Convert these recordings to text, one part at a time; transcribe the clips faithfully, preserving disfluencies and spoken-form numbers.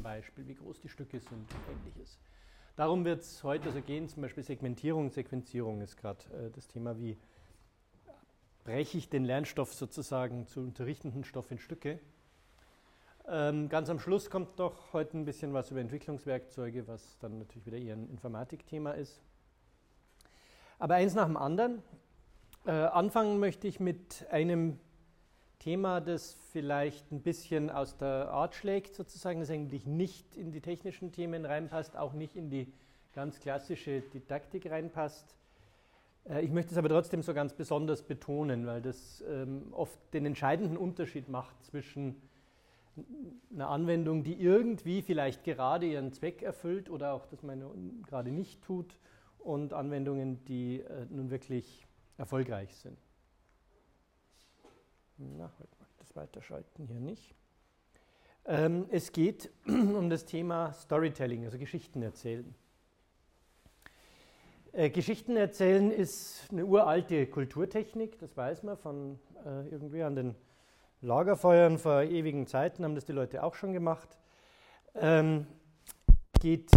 Beispiel, wie groß die Stücke sind und ähnliches. Darum wird es heute also gehen, zum Beispiel Segmentierung, Sequenzierung ist gerade äh, das Thema, wie breche ich den Lernstoff sozusagen zu unterrichtenden Stoff in Stücke. Ähm, ganz am Schluss kommt doch heute ein bisschen was über Entwicklungswerkzeuge, was dann natürlich wieder eher ein Informatikthema ist. Aber eins nach dem anderen. Äh, anfangen möchte ich mit einem Thema, das vielleicht ein bisschen aus der Art schlägt, sozusagen, das eigentlich nicht in die technischen Themen reinpasst, auch nicht in die ganz klassische Didaktik reinpasst. Äh, ich möchte es aber trotzdem so ganz besonders betonen, weil das ähm, oft den entscheidenden Unterschied macht zwischen einer Anwendung, die irgendwie vielleicht gerade ihren Zweck erfüllt oder auch das man gerade nicht tut, und Anwendungen, die äh, nun wirklich erfolgreich sind. Na, heute mag ich das weiterschalten hier nicht. Ähm, es geht um das Thema Storytelling, also Geschichten erzählen. Äh, Geschichten erzählen ist eine uralte Kulturtechnik, das weiß man von äh, irgendwie an den Lagerfeuern vor ewigen Zeiten, haben das die Leute auch schon gemacht. Ähm, geht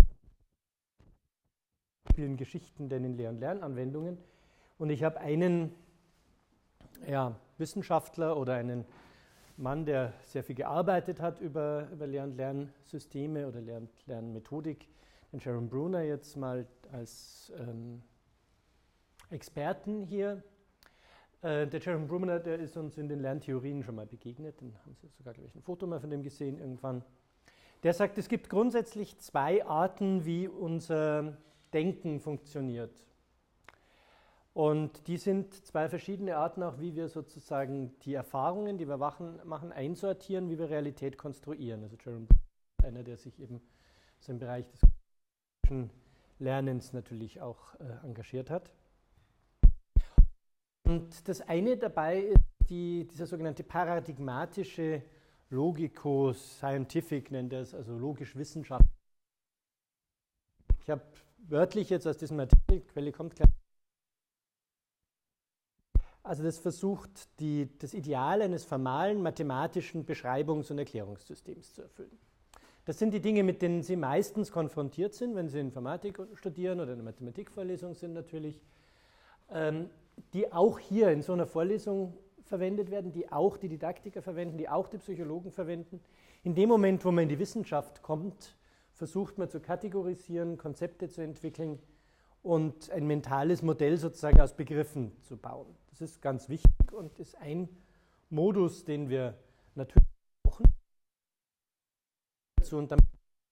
vielen Geschichten denn in Lehr- und Lernanwendungen. Und ich habe einen ja, Wissenschaftler oder einen Mann, der sehr viel gearbeitet hat über, über Lehr- und Lernsysteme oder Lehr- und Lernmethodik, den Sharon Bruner jetzt mal als ähm, Experten hier. Äh, der Sharon Bruner, der ist uns in den Lerntheorien schon mal begegnet, den haben Sie sogar, glaube ich, ein Foto mal von dem gesehen irgendwann. Der sagt, es gibt grundsätzlich zwei Arten, wie unser Denken funktioniert. Und die sind zwei verschiedene Arten, auch wie wir sozusagen die Erfahrungen, die wir machen, machen einsortieren, wie wir Realität konstruieren. Also Jerome ist einer, der sich eben so im Bereich des Lernens natürlich auch äh, engagiert hat. Und das eine dabei ist die, dieser sogenannte paradigmatische Logico-Scientific, nennt er es, also logisch-wissenschaftlich. Ich habe wörtlich jetzt aus diesem Artikel, Quelle kommt gleich, also das versucht, die, das Ideal eines formalen mathematischen Beschreibungs- und Erklärungssystems zu erfüllen. Das sind die Dinge, mit denen Sie meistens konfrontiert sind, wenn Sie Informatik studieren oder in einer Mathematikvorlesung sind natürlich, ähm, die auch hier in so einer Vorlesung verwendet werden, die auch die Didaktiker verwenden, die auch die Psychologen verwenden. In dem Moment, wo man in die Wissenschaft kommt, versucht man zu kategorisieren, Konzepte zu entwickeln und ein mentales Modell sozusagen aus Begriffen zu bauen. Das ist ganz wichtig und ist ein Modus, den wir natürlich brauchen. Und damit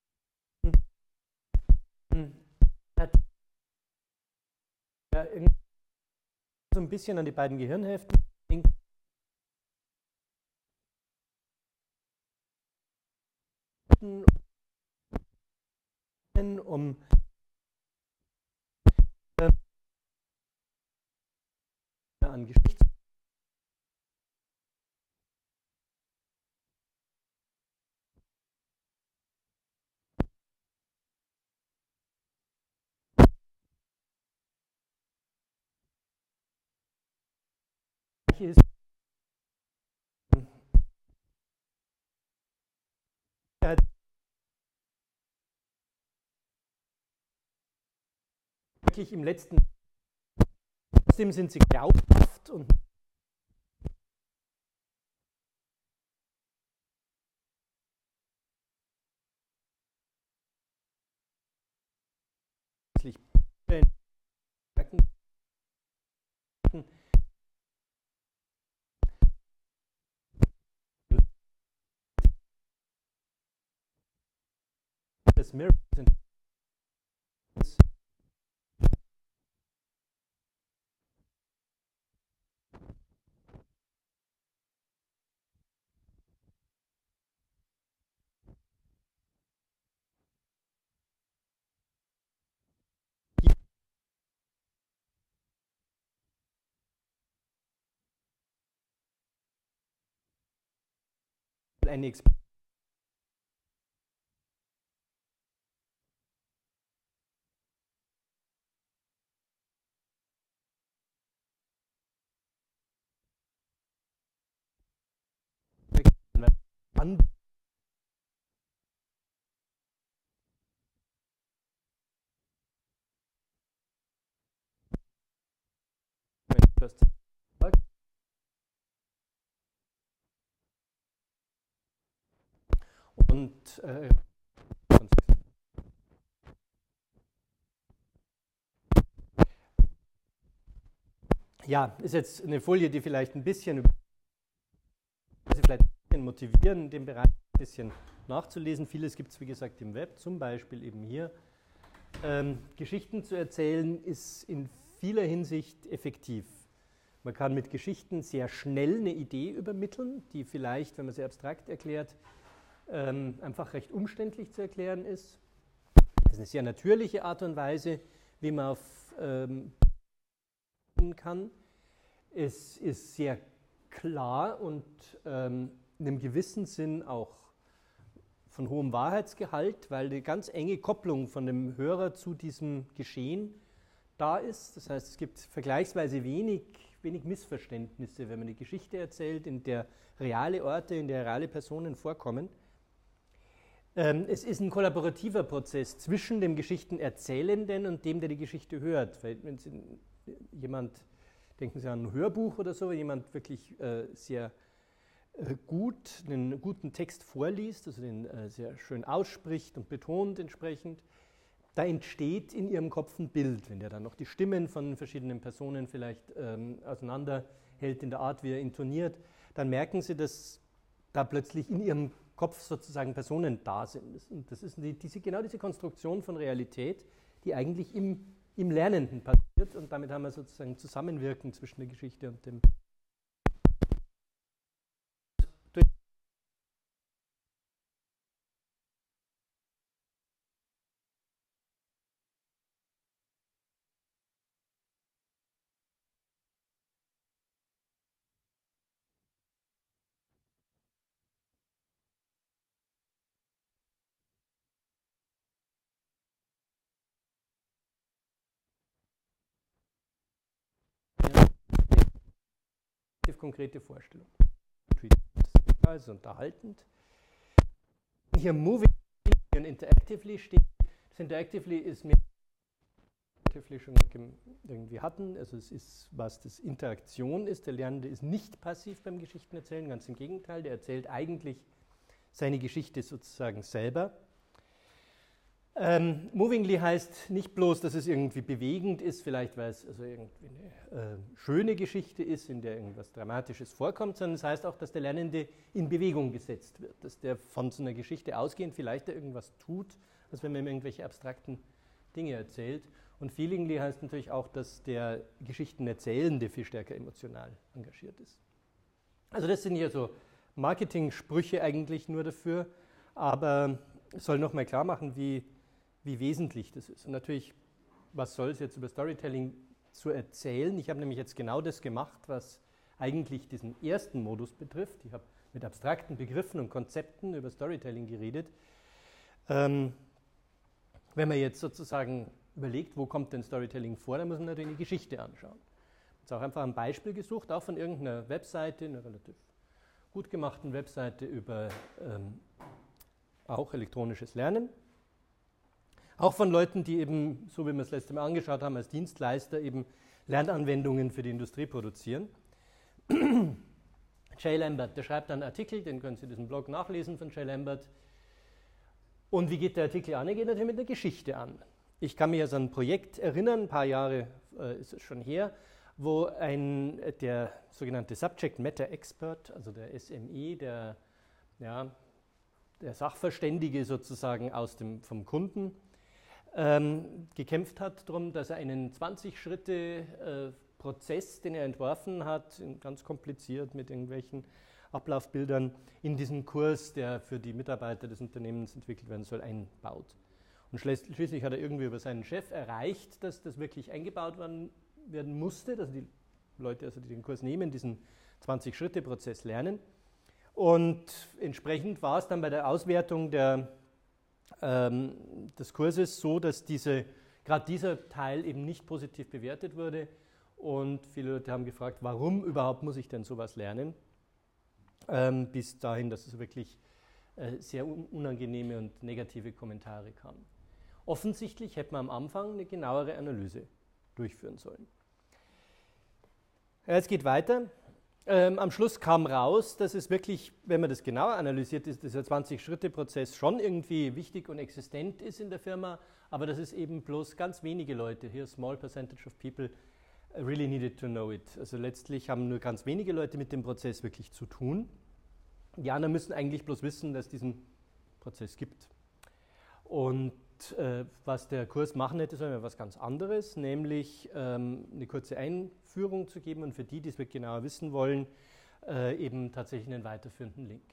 so ein bisschen an die beiden Gehirnhälften um an Geschichte ist wirklich im letzten, trotzdem sind sie glaubhaft und das Mirror sind eine Expertise. First. Und äh, ja, ist jetzt eine Folie, die vielleicht ein bisschen, also vielleicht ein bisschen motivieren, den Bereich ein bisschen nachzulesen. Vieles gibt es, wie gesagt, im Web, zum Beispiel eben hier. Ähm, Geschichten zu erzählen ist in vieler Hinsicht effektiv. Man kann mit Geschichten sehr schnell eine Idee übermitteln, die vielleicht, wenn man sie abstrakt erklärt, ähm, einfach recht umständlich zu erklären ist. Das ist eine sehr natürliche Art und Weise, wie man auf ähm, kann. Es ist sehr klar und ähm, in einem gewissen Sinn auch von hohem Wahrheitsgehalt, weil die ganz enge Kopplung von dem Hörer zu diesem Geschehen da ist. Das heißt, es gibt vergleichsweise wenig, wenig Missverständnisse, wenn man eine Geschichte erzählt, in der reale Orte, in der reale Personen vorkommen. Ähm, es ist ein kollaborativer Prozess zwischen dem Geschichtenerzählenden und dem, der die Geschichte hört. Weil wenn Sie, jemand, denken Sie an ein Hörbuch oder so, jemand wirklich äh, sehr äh, gut, einen guten Text vorliest, also den äh, sehr schön ausspricht und betont entsprechend, da entsteht in Ihrem Kopf ein Bild, wenn der dann noch die Stimmen von verschiedenen Personen vielleicht ähm, auseinanderhält in der Art, wie er intoniert, dann merken Sie, dass da plötzlich in Ihrem Kopf sozusagen Personen da sind. Und das ist die, diese, genau diese Konstruktion von Realität, die eigentlich im, im Lernenden passiert. Und damit haben wir sozusagen Zusammenwirken zwischen der Geschichte und dem. Konkrete Vorstellung. Das ist unterhaltend. Hier Moving und Interactively steht. Das Interactively ist mir schon irgendwie hatten. Also es ist, was das Interaktion ist. Der Lernende ist nicht passiv beim Geschichtenerzählen, ganz im Gegenteil. Der erzählt eigentlich seine Geschichte sozusagen selber. Ähm, movingly heißt nicht bloß, dass es irgendwie bewegend ist, vielleicht weil es also irgendwie eine äh, schöne Geschichte ist, in der irgendwas Dramatisches vorkommt, sondern es heißt auch, dass der Lernende in Bewegung gesetzt wird, dass der von so einer Geschichte ausgehend vielleicht irgendwas tut, als wenn man ihm irgendwelche abstrakten Dinge erzählt. Und feelingly heißt natürlich auch, dass der Geschichtenerzählende viel stärker emotional engagiert ist. Also das sind hier so Marketing-Sprüche eigentlich nur dafür, aber es soll nochmal klar machen, wie wie wesentlich das ist. Und natürlich, was soll es jetzt über Storytelling zu erzählen? Ich habe nämlich jetzt genau das gemacht, was eigentlich diesen ersten Modus betrifft. Ich habe mit abstrakten Begriffen und Konzepten über Storytelling geredet. Ähm, wenn man jetzt sozusagen überlegt, wo kommt denn Storytelling vor, dann muss man natürlich eine Geschichte anschauen. Ich habe auch einfach ein Beispiel gesucht, auch von irgendeiner Webseite, einer relativ gut gemachten Webseite über ähm, auch elektronisches Lernen. Auch von Leuten, die eben, so wie wir es letzte Mal angeschaut haben, als Dienstleister eben Lernanwendungen für die Industrie produzieren. Jay Lambert, der schreibt einen Artikel, den können Sie in diesem Blog nachlesen von Jay Lambert. Und wie geht der Artikel an? Er geht natürlich mit einer Geschichte an. Ich kann mich also an ein Projekt erinnern, ein paar Jahre äh, ist es schon her, wo ein, der sogenannte Subject Matter Expert, also der S M E, der, ja, der Sachverständige sozusagen aus dem, vom Kunden, Ähm, gekämpft hat darum, dass er einen zwanzig-Schritte-Prozess, äh, den er entworfen hat, ganz kompliziert mit irgendwelchen Ablaufbildern, in diesen Kurs, der für die Mitarbeiter des Unternehmens entwickelt werden soll, einbaut. Und schließlich hat er irgendwie über seinen Chef erreicht, dass das wirklich eingebaut werden, werden musste, dass die Leute, also die den Kurs nehmen, diesen zwanzig-Schritte-Prozess lernen. Und entsprechend war es dann bei der Auswertung der des Kurses so, dass diese, gerade dieser Teil eben nicht positiv bewertet wurde und viele Leute haben gefragt, warum überhaupt muss ich denn sowas lernen, ähm, bis dahin, dass es wirklich äh, sehr unangenehme und negative Kommentare kamen. Offensichtlich hätte man am Anfang eine genauere Analyse durchführen sollen. Ja, es geht weiter. Ähm, am Schluss kam raus, dass es wirklich, wenn man das genauer analysiert, ist dieser zwanzig-Schritte-Prozess schon irgendwie wichtig und existent ist in der Firma, aber dass es eben bloß ganz wenige Leute, hier small percentage of people, really needed to know it. Also letztlich haben nur ganz wenige Leute mit dem Prozess wirklich zu tun. Die anderen müssen eigentlich bloß wissen, dass es diesen Prozess gibt. Und äh, was der Kurs machen hätte, soll was ganz anderes, nämlich ähm, eine kurze Einführung zu geben und für die, die es wirklich genauer wissen wollen, äh, eben tatsächlich einen weiterführenden Link.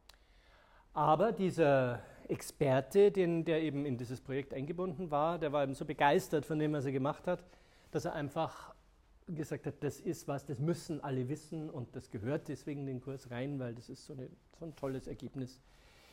Aber dieser Experte, den, der eben in dieses Projekt eingebunden war, der war eben so begeistert von dem, was er gemacht hat, dass er einfach gesagt hat, das ist was, das müssen alle wissen und das gehört deswegen in den Kurs rein, weil das ist so, eine, so ein tolles Ergebnis.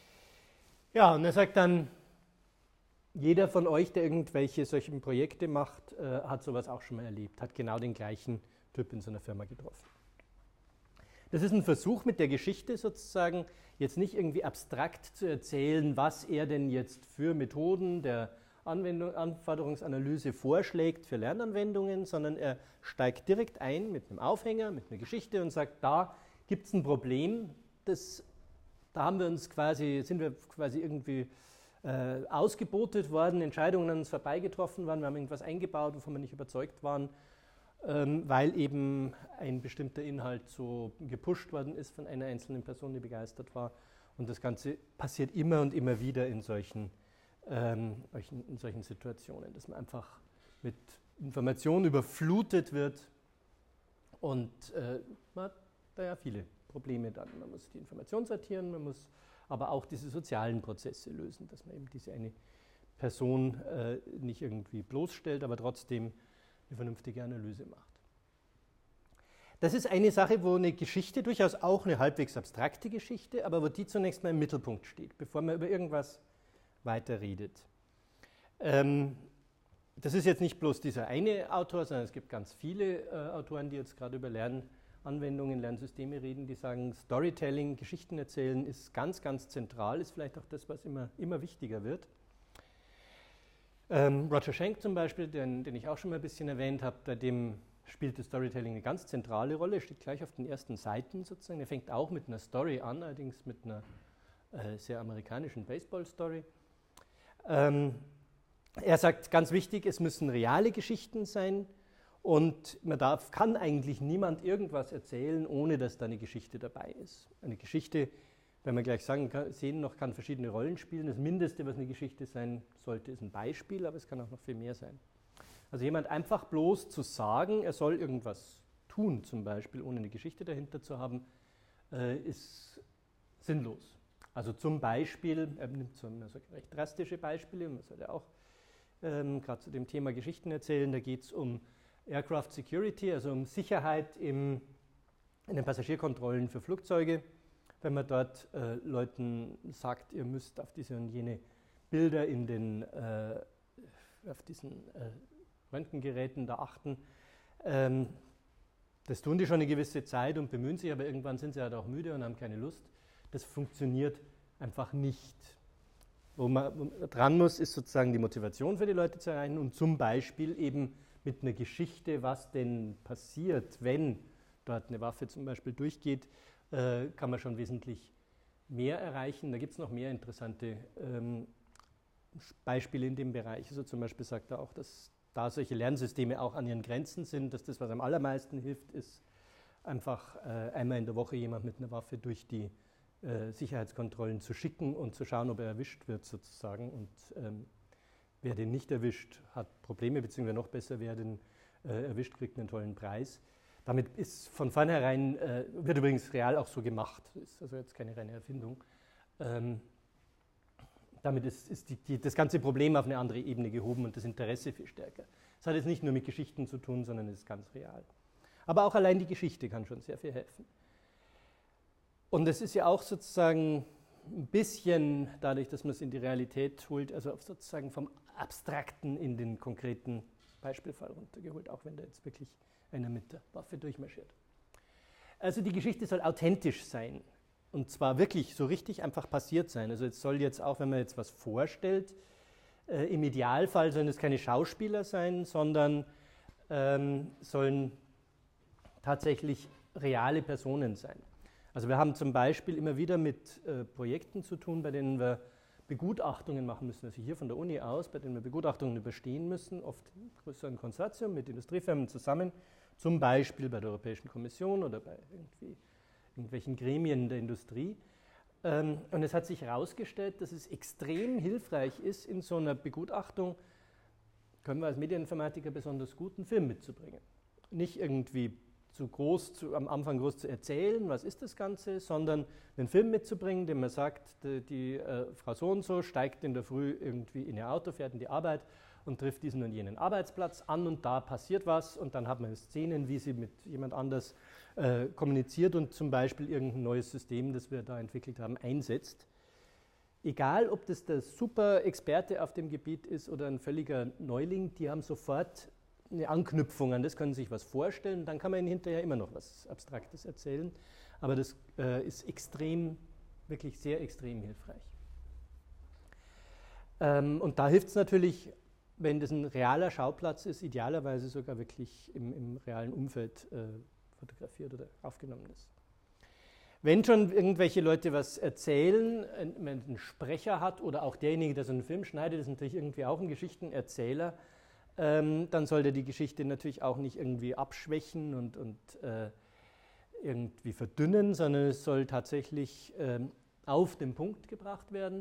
Ja, und er sagt dann, jeder von euch, der irgendwelche solchen Projekte macht, äh, hat sowas auch schon mal erlebt, hat genau den gleichen Typ in so einer Firma getroffen. Das ist ein Versuch mit der Geschichte sozusagen, jetzt nicht irgendwie abstrakt zu erzählen, was er denn jetzt für Methoden der Anwendung, Anforderungsanalyse vorschlägt für Lernanwendungen, sondern er steigt direkt ein mit einem Aufhänger, mit einer Geschichte und sagt, da gibt es ein Problem, das, da haben wir uns quasi, sind wir quasi irgendwie äh, ausgebotet worden, Entscheidungen an uns vorbeigetroffen worden, wir haben irgendwas eingebaut, wovon wir nicht überzeugt waren, ähm, weil eben ein bestimmter Inhalt so gepusht worden ist von einer einzelnen Person, die begeistert war. Und das Ganze passiert immer und immer wieder in solchen Ähm, in solchen Situationen, dass man einfach mit Informationen überflutet wird und äh, man hat da ja viele Probleme dann. Man muss die Information sortieren, man muss aber auch diese sozialen Prozesse lösen, dass man eben diese eine Person äh, nicht irgendwie bloßstellt, aber trotzdem eine vernünftige Analyse macht. Das ist eine Sache, wo eine Geschichte, durchaus auch eine halbwegs abstrakte Geschichte, aber wo die zunächst mal im Mittelpunkt steht, bevor man über irgendwas weiterredet. Ähm, das ist jetzt nicht bloß dieser eine Autor, sondern es gibt ganz viele äh, Autoren, die jetzt gerade über Lernanwendungen, Lernsysteme reden, die sagen, Storytelling, Geschichten erzählen ist ganz, ganz zentral, ist vielleicht auch das, was immer, immer wichtiger wird. Ähm, Roger Schenk zum Beispiel, den, den ich auch schon mal ein bisschen erwähnt habe, bei dem spielt das Storytelling eine ganz zentrale Rolle, steht gleich auf den ersten Seiten sozusagen. Er fängt auch mit einer Story an, allerdings mit einer äh, sehr amerikanischen Baseball-Story. Ähm, er sagt, ganz wichtig, es müssen reale Geschichten sein und man darf, kann eigentlich niemand irgendwas erzählen, ohne dass da eine Geschichte dabei ist. Eine Geschichte, wenn wir gleich sagen, kann, sehen noch, kann verschiedene Rollen spielen. Das Mindeste, was eine Geschichte sein sollte, ist ein Beispiel, aber es kann auch noch viel mehr sein. Also jemand einfach bloß zu sagen, er soll irgendwas tun, zum Beispiel, ohne eine Geschichte dahinter zu haben, äh, ist sinnlos. Also zum Beispiel, er nimmt so also recht drastische Beispiele, man soll ja auch ähm, gerade zu dem Thema Geschichten erzählen, da geht es um Aircraft Security, also um Sicherheit im, in den Passagierkontrollen für Flugzeuge. Wenn man dort äh, Leuten sagt, ihr müsst auf diese und jene Bilder in den, äh, auf diesen äh, Röntgengeräten da achten, ähm, das tun die schon eine gewisse Zeit und bemühen sich, aber irgendwann sind sie halt auch müde und haben keine Lust. Das funktioniert einfach nicht. Wo man, wo man dran muss, ist sozusagen die Motivation für die Leute zu erreichen und zum Beispiel eben mit einer Geschichte, was denn passiert, wenn dort eine Waffe zum Beispiel durchgeht, äh, kann man schon wesentlich mehr erreichen. Da gibt es noch mehr interessante ähm, Beispiele in dem Bereich. Also zum Beispiel sagt er auch, dass da solche Lernsysteme auch an ihren Grenzen sind, dass das, was am allermeisten hilft, ist einfach äh, einmal in der Woche jemand mit einer Waffe durch die äh, Sicherheitskontrollen zu schicken und zu schauen, ob er erwischt wird sozusagen. Und ähm, wer den nicht erwischt, hat Probleme, beziehungsweise noch besser, wer den äh, erwischt, kriegt einen tollen Preis. Damit ist von vornherein, äh, wird übrigens real auch so gemacht, ist also jetzt keine reine Erfindung. Ähm, damit ist, ist die, die, das ganze Problem auf eine andere Ebene gehoben und das Interesse viel stärker. Es hat jetzt nicht nur mit Geschichten zu tun, sondern es ist ganz real. Aber auch allein die Geschichte kann schon sehr viel helfen. Und es ist ja auch sozusagen ein bisschen, dadurch, dass man es in die Realität holt, also sozusagen vom Abstrakten in den konkreten Beispielfall runtergeholt, auch wenn da jetzt wirklich einer mit der Waffe durchmarschiert. Also die Geschichte soll authentisch sein. Und zwar wirklich so richtig einfach passiert sein. Also es soll jetzt auch, wenn man jetzt was vorstellt, äh, im Idealfall sollen es keine Schauspieler sein, sondern ähm, sollen tatsächlich reale Personen sein. Also wir haben zum Beispiel immer wieder mit äh, Projekten zu tun, bei denen wir Begutachtungen machen müssen, also hier von der Uni aus, bei denen wir Begutachtungen überstehen müssen, oft im größeren Konsortium mit Industriefirmen zusammen, zum Beispiel bei der Europäischen Kommission oder bei irgendwie irgendwelchen Gremien der Industrie. Ähm, und es hat sich herausgestellt, dass es extrem hilfreich ist, in so einer Begutachtung, können wir als Medieninformatiker besonders gut, einen Film mitzubringen. Nicht irgendwie zu groß, zu, am Anfang groß zu erzählen, was ist das Ganze, sondern einen Film mitzubringen, dem man sagt, die, die äh, Frau so und so steigt in der Früh irgendwie in ihr Auto, fährt in die Arbeit und trifft diesen und jenen Arbeitsplatz an und da passiert was und dann hat man Szenen, wie sie mit jemand anders äh, kommuniziert und zum Beispiel irgendein neues System, das wir da entwickelt haben, einsetzt. Egal, ob das der super Experte auf dem Gebiet ist oder ein völliger Neuling, die haben sofort eine Anknüpfung an das, können sich was vorstellen, dann kann man ihnen hinterher immer noch was Abstraktes erzählen, aber das äh, ist extrem, wirklich sehr extrem hilfreich. Ähm, und da hilft es natürlich, wenn das ein realer Schauplatz ist, idealerweise sogar wirklich im, im realen Umfeld äh, fotografiert oder aufgenommen ist. Wenn schon irgendwelche Leute was erzählen, wenn man einen Sprecher hat oder auch derjenige, der so einen Film schneidet, ist natürlich irgendwie auch ein Geschichtenerzähler, ähm, dann sollte die Geschichte natürlich auch nicht irgendwie abschwächen und, und äh, irgendwie verdünnen, sondern es soll tatsächlich ähm, auf den Punkt gebracht werden.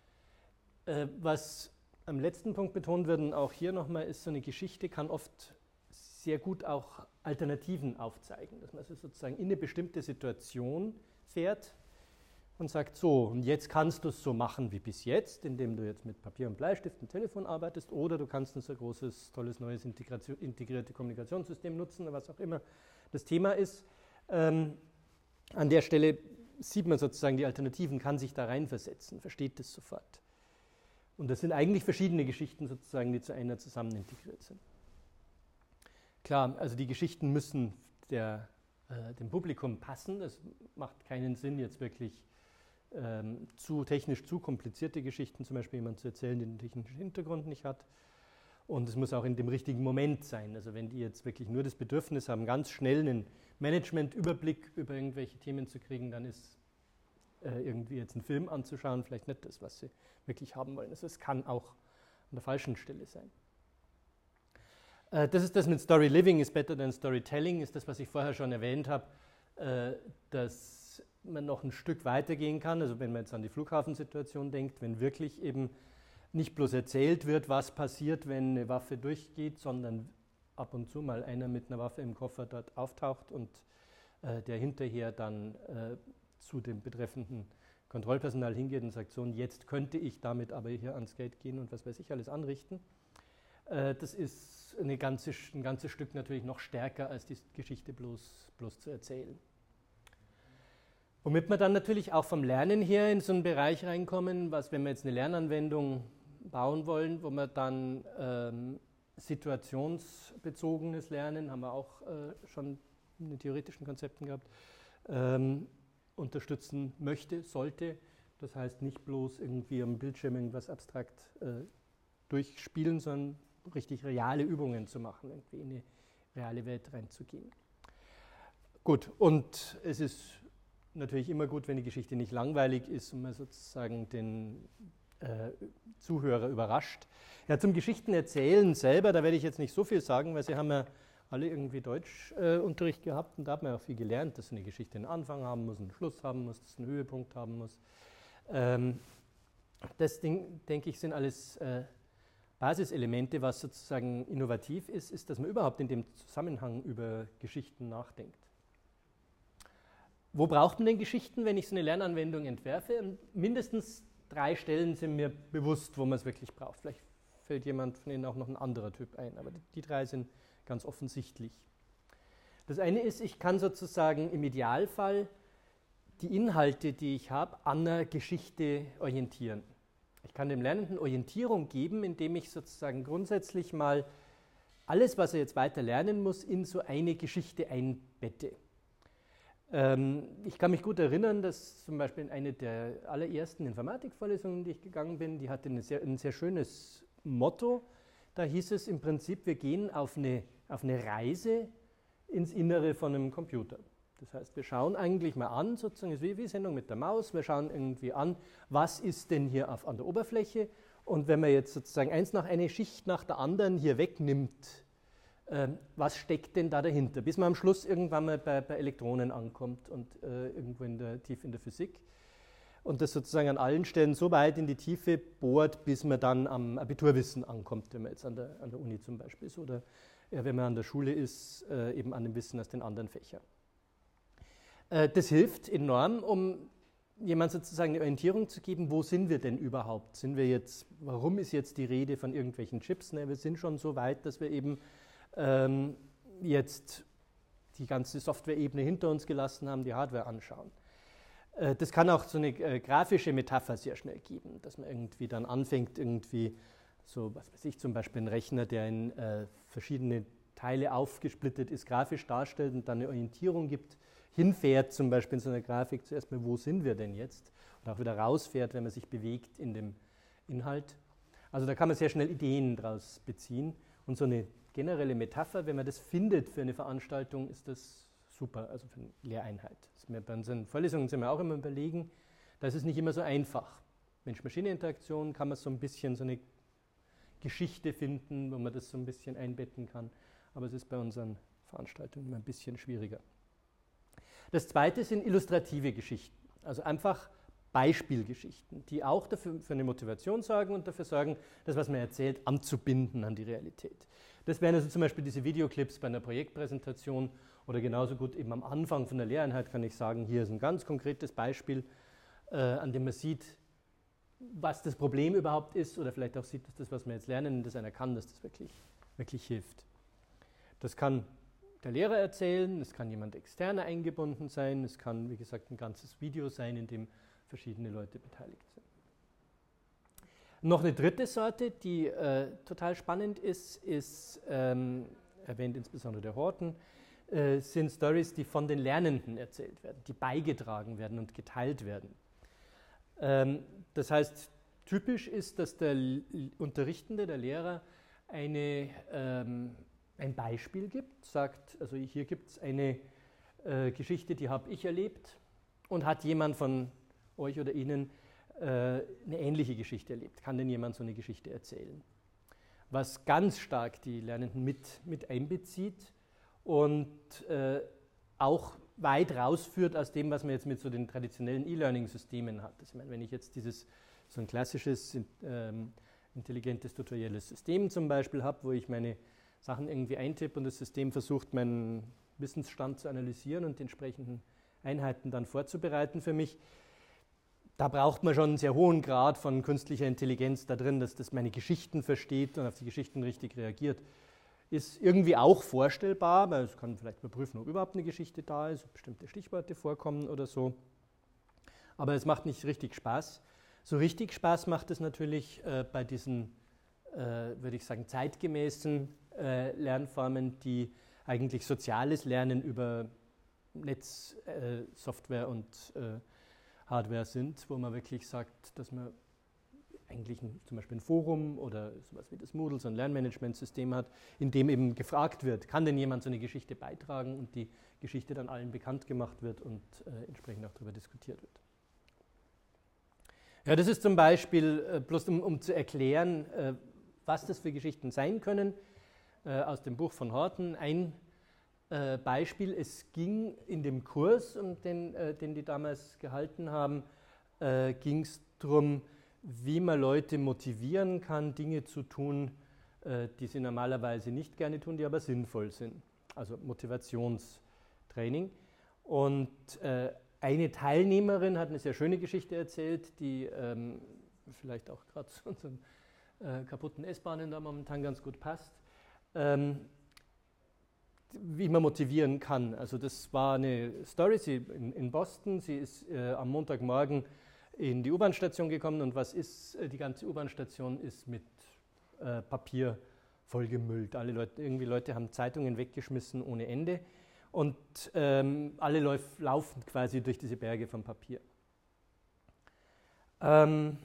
Äh, was am letzten Punkt betont wird, und auch hier nochmal, ist, so eine Geschichte kann oft sehr gut auch Alternativen aufzeigen, dass man also sozusagen in eine bestimmte Situation fährt und sagt, so, und jetzt kannst du es so machen wie bis jetzt, indem du jetzt mit Papier und Bleistift und Telefon arbeitest, oder du kannst ein so großes, tolles, neues integrierte Kommunikationssystem nutzen, oder was auch immer das Thema ist. Ähm, an der Stelle sieht man sozusagen die Alternativen, kann sich da reinversetzen, versteht das sofort. Und das sind eigentlich verschiedene Geschichten sozusagen, die zu einer zusammen integriert sind. Klar, also die Geschichten müssen der, äh, dem Publikum passen. Es macht keinen Sinn, jetzt wirklich ähm, zu technisch zu komplizierte Geschichten, zum Beispiel jemand zu erzählen, den den technischen Hintergrund nicht hat. Und es muss auch in dem richtigen Moment sein. Also wenn die jetzt wirklich nur das Bedürfnis haben, ganz schnell einen Management-Überblick über irgendwelche Themen zu kriegen, dann ist äh, irgendwie jetzt einen Film anzuschauen vielleicht nicht das, was sie wirklich haben wollen. Also es kann auch an der falschen Stelle sein. Das ist das mit Story Living is better than Storytelling, ist das, was ich vorher schon erwähnt habe, dass man noch ein Stück weitergehen kann. Also wenn man jetzt an die Flughafensituation denkt, wenn wirklich eben nicht bloß erzählt wird, was passiert, wenn eine Waffe durchgeht, sondern ab und zu mal einer mit einer Waffe im Koffer dort auftaucht und der hinterher dann zu dem betreffenden Kontrollpersonal hingeht und sagt, so, und jetzt könnte ich damit aber hier ans Gate gehen und was weiß ich alles anrichten. Das ist eine ganze, ein ganzes Stück natürlich noch stärker, als die Geschichte bloß, bloß zu erzählen. Womit wir dann natürlich auch vom Lernen her in so einen Bereich reinkommen, was, wenn wir jetzt eine Lernanwendung bauen wollen, wo wir dann ähm, situationsbezogenes Lernen, haben wir auch äh, schon in den theoretischen Konzepten gehabt, ähm, unterstützen möchte, sollte. Das heißt nicht bloß irgendwie am Bildschirm irgendwas abstrakt äh, durchspielen, sondern richtig reale Übungen zu machen, irgendwie in eine reale Welt reinzugehen. Gut, und es ist natürlich immer gut, wenn die Geschichte nicht langweilig ist und man sozusagen den äh, Zuhörer überrascht. Ja, zum Geschichtenerzählen selber, da werde ich jetzt nicht so viel sagen, weil Sie haben ja alle irgendwie Deutschunterricht äh, gehabt und da hat man auch viel gelernt, dass eine Geschichte einen Anfang haben muss, einen Schluss haben muss, dass es einen Höhepunkt haben muss. Ähm, das, Ding, denke ich, sind alles äh, Basiselemente. Was sozusagen innovativ ist, ist, dass man überhaupt in dem Zusammenhang über Geschichten nachdenkt. Wo braucht man denn Geschichten, wenn ich so eine Lernanwendung entwerfe? Mindestens drei Stellen sind mir bewusst, wo man es wirklich braucht. Vielleicht fällt jemand von Ihnen auch noch ein anderer Typ ein, aber die drei sind ganz offensichtlich. Das eine ist, ich kann sozusagen im Idealfall die Inhalte, die ich habe, an einer Geschichte orientieren. Ich kann dem Lernenden Orientierung geben, indem ich sozusagen grundsätzlich mal alles, was er jetzt weiter lernen muss, in so eine Geschichte einbette. Ähm, ich kann mich gut erinnern, dass zum Beispiel in eine der allerersten Informatikvorlesungen, die ich gegangen bin, die hatte eine sehr, ein sehr schönes Motto. Da hieß es im Prinzip, wir gehen auf eine, auf eine Reise ins Innere von einem Computer. Das heißt, wir schauen eigentlich mal an, sozusagen, ist wie, wie Sendung mit der Maus, wir schauen irgendwie an, was ist denn hier auf, an der Oberfläche, und wenn man jetzt sozusagen eins nach eine Schicht nach der anderen hier wegnimmt, äh, was steckt denn da dahinter, bis man am Schluss irgendwann mal bei, bei Elektronen ankommt und äh, irgendwo in der, tief in der Physik und das sozusagen an allen Stellen so weit in die Tiefe bohrt, bis man dann am Abiturwissen ankommt, wenn man jetzt an der, an der Uni zum Beispiel ist oder ja, wenn man an der Schule ist, äh, eben an dem Wissen aus den anderen Fächern. Das hilft enorm, um jemand sozusagen eine Orientierung zu geben, wo sind wir denn überhaupt? Sind wir jetzt, warum ist jetzt die Rede von irgendwelchen Chips? Ne, wir sind schon so weit, dass wir eben ähm, jetzt die ganze Software-Ebene hinter uns gelassen haben, die Hardware anschauen. Äh, das kann auch so eine äh, grafische Metapher sehr schnell geben, dass man irgendwie dann anfängt, irgendwie so, was weiß ich, zum Beispiel einen Rechner, der in äh, verschiedene Teile aufgesplittet ist, grafisch darstellt und dann eine Orientierung gibt, hinfährt, zum Beispiel in so einer Grafik, zuerst mal, wo sind wir denn jetzt? Und auch wieder rausfährt, wenn man sich bewegt in dem Inhalt. Also da kann man sehr schnell Ideen draus beziehen. Und so eine generelle Metapher, wenn man das findet für eine Veranstaltung, ist das super, also für eine Lehreinheit. Das wir bei unseren Vorlesungen sind wir auch immer überlegen, da ist es nicht immer so einfach. Mensch-Maschine-Interaktion kann man so ein bisschen so eine Geschichte finden, wo man das so ein bisschen einbetten kann. Aber es ist bei unseren Veranstaltungen immer ein bisschen schwieriger. Das zweite sind illustrative Geschichten, also einfach Beispielgeschichten, die auch dafür, für eine Motivation sorgen und dafür sorgen, das, was man erzählt, anzubinden an die Realität. Das wären also zum Beispiel diese Videoclips bei einer Projektpräsentation oder genauso gut eben am Anfang von der Lehreinheit kann ich sagen, hier ist ein ganz konkretes Beispiel, äh, an dem man sieht, was das Problem überhaupt ist oder vielleicht auch sieht, dass das, was wir jetzt lernen, dass einer kann, dass das wirklich, wirklich hilft. Das kann der Lehrer erzählen, es kann jemand externer eingebunden sein, es kann, wie gesagt, ein ganzes Video sein, in dem verschiedene Leute beteiligt sind. Noch eine dritte Sorte, die äh, total spannend ist, ist, ähm, erwähnt insbesondere der Horton, äh, sind Stories, die von den Lernenden erzählt werden, die beigetragen werden und geteilt werden. Ähm, das heißt, typisch ist, dass der L- Unterrichtende, der Lehrer, eine ähm, ein Beispiel gibt, sagt, also hier gibt es eine äh, Geschichte, die habe ich erlebt und hat jemand von euch oder Ihnen äh, eine ähnliche Geschichte erlebt. Kann denn jemand so eine Geschichte erzählen? Was ganz stark die Lernenden mit, mit einbezieht und äh, auch weit rausführt aus dem, was man jetzt mit so den traditionellen E-Learning-Systemen hat. Also ich meine, wenn ich jetzt dieses so ein klassisches ähm, intelligentes tutorielles System zum Beispiel habe, wo ich meine Sachen irgendwie eintippe und das System versucht, meinen Wissensstand zu analysieren und die entsprechenden Einheiten dann vorzubereiten für mich. Da braucht man schon einen sehr hohen Grad von künstlicher Intelligenz da drin, dass das meine Geschichten versteht und auf die Geschichten richtig reagiert. Ist irgendwie auch vorstellbar, weil es kann vielleicht überprüfen, ob überhaupt eine Geschichte da ist, ob bestimmte Stichworte vorkommen oder so. Aber es macht nicht richtig Spaß. So richtig Spaß macht es natürlich äh, bei diesen, äh, würde ich sagen, zeitgemäßen Äh, Lernformen, die eigentlich soziales Lernen über Netzsoftware äh, und äh, Hardware sind, wo man wirklich sagt, dass man eigentlich ein, zum Beispiel ein Forum oder sowas wie das Moodle, so ein Lernmanagementsystem hat, in dem eben gefragt wird, kann denn jemand so eine Geschichte beitragen und die Geschichte dann allen bekannt gemacht wird und äh, entsprechend auch darüber diskutiert wird. Ja, das ist zum Beispiel, äh, bloß um, um zu erklären, äh, was das für Geschichten sein können, aus dem Buch von Horton ein äh, Beispiel. Es ging in dem Kurs, um den, äh, den die damals gehalten haben, äh, ging es darum, wie man Leute motivieren kann, Dinge zu tun, äh, die sie normalerweise nicht gerne tun, die aber sinnvoll sind. Also Motivationstraining. Und äh, eine Teilnehmerin hat eine sehr schöne Geschichte erzählt, die ähm, vielleicht auch gerade zu unseren äh, kaputten S-Bahnen da momentan ganz gut passt. Ähm, wie man motivieren kann. Also das war eine Story, sie in, in Boston, sie ist äh, am Montagmorgen in die U-Bahn-Station gekommen und was ist, äh, die ganze U-Bahn-Station ist mit äh, Papier vollgemüllt. Alle Leute, irgendwie Leute haben Zeitungen weggeschmissen ohne Ende und ähm, alle lauf, laufen quasi durch diese Berge von Papier. Ähm,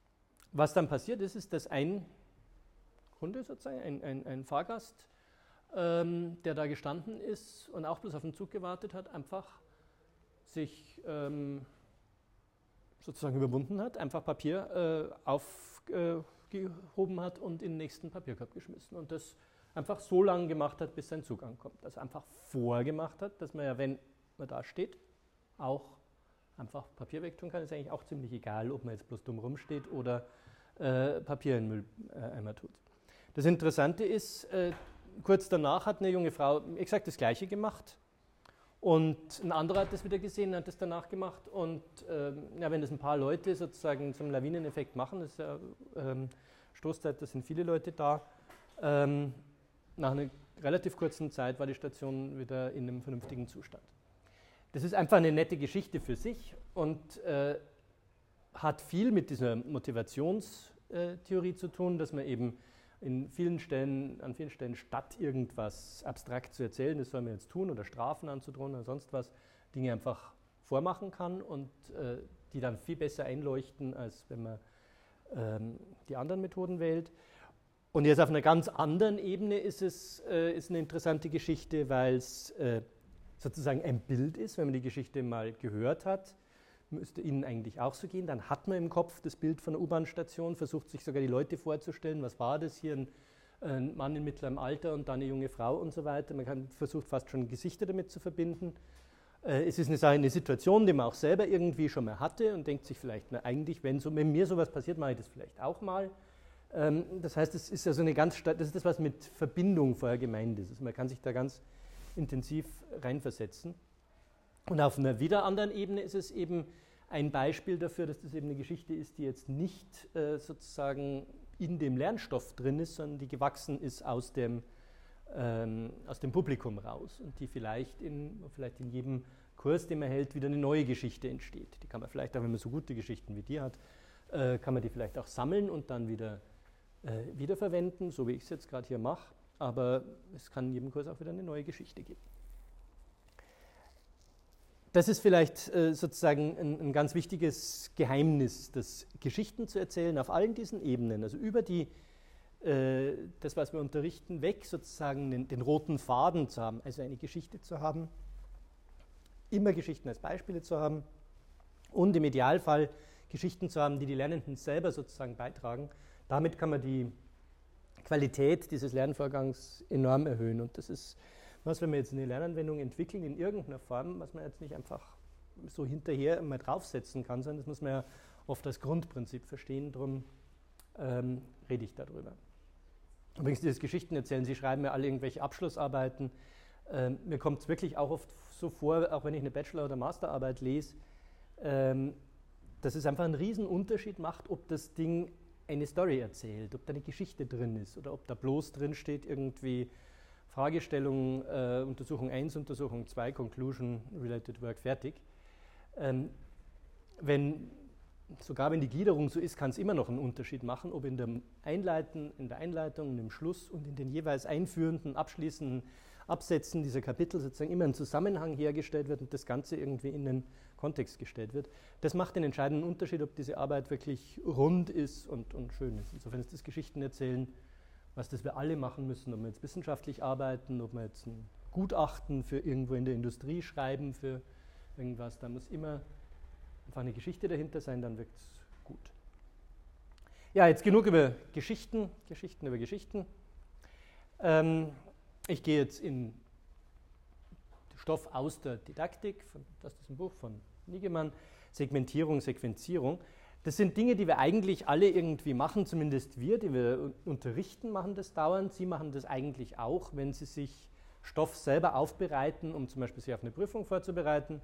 was dann passiert ist, ist, dass ein Kunde sozusagen, ein, ein, ein Fahrgast, ähm, der da gestanden ist und auch bloß auf den Zug gewartet hat, einfach sich ähm, sozusagen überwunden hat, einfach Papier äh, aufgehoben äh, hat und in den nächsten Papierkorb geschmissen und das einfach so lange gemacht hat, bis sein Zug ankommt. Also einfach vorgemacht hat, dass man ja, wenn man da steht, auch einfach Papier wegtun kann. Ist eigentlich auch ziemlich egal, ob man jetzt bloß dumm rumsteht oder äh, Papier in den Mülleimer tut. Das Interessante ist, äh, kurz danach hat eine junge Frau exakt das Gleiche gemacht und ein anderer hat das wieder gesehen, hat das danach gemacht und äh, ja, wenn das ein paar Leute sozusagen zum Lawineneffekt machen, das ist ja ähm, Stoßzeit, da sind viele Leute da, ähm, nach einer relativ kurzen Zeit war die Station wieder in einem vernünftigen Zustand. Das ist einfach eine nette Geschichte für sich und äh, hat viel mit dieser Motivationstheorie zu tun, dass man eben in vielen Stellen, an vielen Stellen statt irgendwas abstrakt zu erzählen, das soll man jetzt tun oder Strafen anzudrohen oder sonst was, Dinge einfach vormachen kann und äh, die dann viel besser einleuchten, als wenn man ähm, die anderen Methoden wählt. Und jetzt auf einer ganz anderen Ebene ist es äh, ist eine interessante Geschichte, weil es äh, sozusagen ein Bild ist, wenn man die Geschichte mal gehört hat, müsste Ihnen eigentlich auch so gehen, dann hat man im Kopf das Bild von der U-Bahn-Station, versucht sich sogar die Leute vorzustellen, was war das hier, ein, ein Mann in mittlerem Alter und dann eine junge Frau und so weiter. Man kann, versucht fast schon Gesichter damit zu verbinden. Äh, es ist eine, Sache, eine Situation, die man auch selber irgendwie schon mal hatte und denkt sich vielleicht, na eigentlich, wenn, so, wenn mir sowas passiert, mache ich das vielleicht auch mal. Ähm, das heißt, es ist also eine ganz, das ist das, was mit Verbindung vorher gemeint ist. Also man kann sich da ganz intensiv reinversetzen. Und auf einer wieder anderen Ebene ist es eben ein Beispiel dafür, dass das eben eine Geschichte ist, die jetzt nicht äh, sozusagen in dem Lernstoff drin ist, sondern die gewachsen ist aus dem, ähm, aus dem Publikum raus und die vielleicht in, vielleicht in jedem Kurs, den man hält, wieder eine neue Geschichte entsteht. Die kann man vielleicht auch, wenn man so gute Geschichten wie die hat, äh, kann man die vielleicht auch sammeln und dann wieder äh, wiederverwenden, so wie ich es jetzt gerade hier mache. Aber es kann in jedem Kurs auch wieder eine neue Geschichte geben. Das ist vielleicht äh, sozusagen ein, ein ganz wichtiges Geheimnis, das Geschichten zu erzählen auf allen diesen Ebenen, also über die, äh, das, was wir unterrichten, weg sozusagen den, den roten Faden zu haben, also eine Geschichte zu haben, immer Geschichten als Beispiele zu haben und im Idealfall Geschichten zu haben, die die Lernenden selber sozusagen beitragen. Damit kann man die Qualität dieses Lernvorgangs enorm erhöhen. Und das ist was, wenn wir jetzt eine Lernanwendung entwickeln in irgendeiner Form, was man jetzt nicht einfach so hinterher mal draufsetzen kann, sondern das muss man ja oft als Grundprinzip verstehen, darum ähm, rede ich darüber. Übrigens, dieses Geschichtenerzählen, Sie schreiben ja alle irgendwelche Abschlussarbeiten. Ähm, mir kommt es wirklich auch oft so vor, auch wenn ich eine Bachelor- oder Masterarbeit lese, ähm, dass es einfach einen riesen Unterschied macht, ob das Ding eine Story erzählt, ob da eine Geschichte drin ist oder ob da bloß drin steht irgendwie Fragestellung, äh, Untersuchung eins, Untersuchung zwei, Conclusion, Related Work, fertig. Ähm, wenn, sogar wenn die Gliederung so ist, kann es immer noch einen Unterschied machen, ob in, dem Einleiten, in der Einleitung, in dem Schluss und in den jeweils einführenden, abschließenden Absätzen dieser Kapitel sozusagen immer ein Zusammenhang hergestellt wird und das Ganze irgendwie in den Kontext gestellt wird. Das macht den entscheidenden Unterschied, ob diese Arbeit wirklich rund ist und, und schön ist. Insofern ist das Geschichtenerzählen was das wir alle machen müssen, ob wir jetzt wissenschaftlich arbeiten, ob wir jetzt ein Gutachten für irgendwo in der Industrie schreiben, für irgendwas, da muss immer einfach eine Geschichte dahinter sein, dann wirkt es gut. Ja, jetzt genug über Geschichten, Geschichten über Geschichten. Ähm, ich gehe jetzt in Stoff aus der Didaktik, von, das ist ein Buch von Niggemann, Segmentierung, Sequenzierung. Das sind Dinge, die wir eigentlich alle irgendwie machen, zumindest wir, die wir unterrichten, machen das dauernd. Sie machen das eigentlich auch, wenn Sie sich Stoff selber aufbereiten, um zum Beispiel sich auf eine Prüfung vorzubereiten.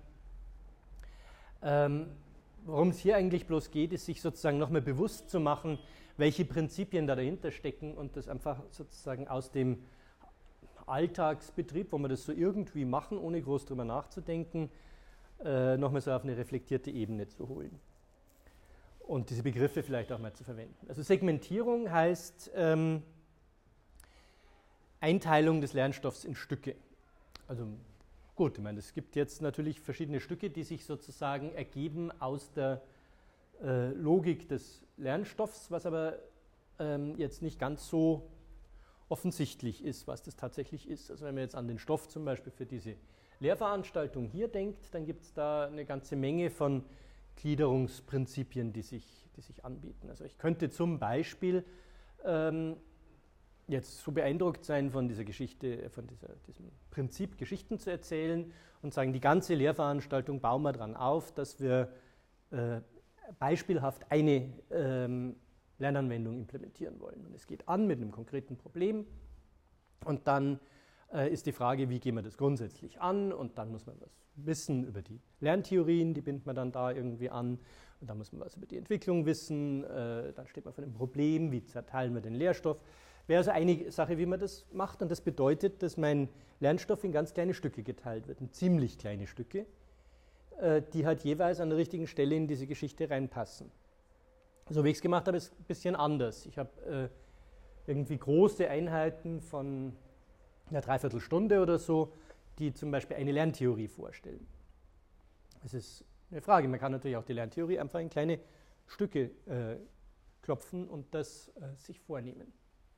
Ähm, worum es hier eigentlich bloß geht, ist, sich sozusagen nochmal bewusst zu machen, welche Prinzipien da dahinter stecken und das einfach sozusagen aus dem Alltagsbetrieb, wo wir das so irgendwie machen, ohne groß drüber nachzudenken, äh, nochmal so auf eine reflektierte Ebene zu holen. Und diese Begriffe vielleicht auch mal zu verwenden. Also Segmentierung heißt ähm, Einteilung des Lernstoffs in Stücke. Also gut, ich meine, es gibt jetzt natürlich verschiedene Stücke, die sich sozusagen ergeben aus der äh, Logik des Lernstoffs, was aber ähm, jetzt nicht ganz so offensichtlich ist, was das tatsächlich ist. Also wenn man jetzt an den Stoff zum Beispiel für diese Lehrveranstaltung hier denkt, dann gibt es da eine ganze Menge von Gliederungsprinzipien, die sich, die sich anbieten. Also ich könnte zum Beispiel ähm, jetzt so beeindruckt sein von dieser Geschichte, von dieser, diesem Prinzip, Geschichten zu erzählen und sagen, die ganze Lehrveranstaltung bauen wir daran auf, dass wir äh, beispielhaft eine ähm, Lernanwendung implementieren wollen. Und es geht an mit einem konkreten Problem und dann äh, ist die Frage, wie gehen wir das grundsätzlich an, und dann muss man was wissen über die Lerntheorien, die bindet man dann da irgendwie an, und dann muss man was über die Entwicklung wissen, äh, dann steht man vor dem Problem, wie zerteilen wir den Lehrstoff. Wäre also eine Sache, wie man das macht, und das bedeutet, dass mein Lernstoff in ganz kleine Stücke geteilt wird, in ziemlich kleine Stücke, äh, die halt jeweils an der richtigen Stelle in diese Geschichte reinpassen. So wie ich es gemacht habe, ist ein bisschen anders. Ich habe äh, irgendwie große Einheiten von einer Dreiviertelstunde oder so, die zum Beispiel eine Lerntheorie vorstellen. Das ist eine Frage. Man kann natürlich auch die Lerntheorie einfach in kleine Stücke äh, klopfen und das äh, sich vornehmen.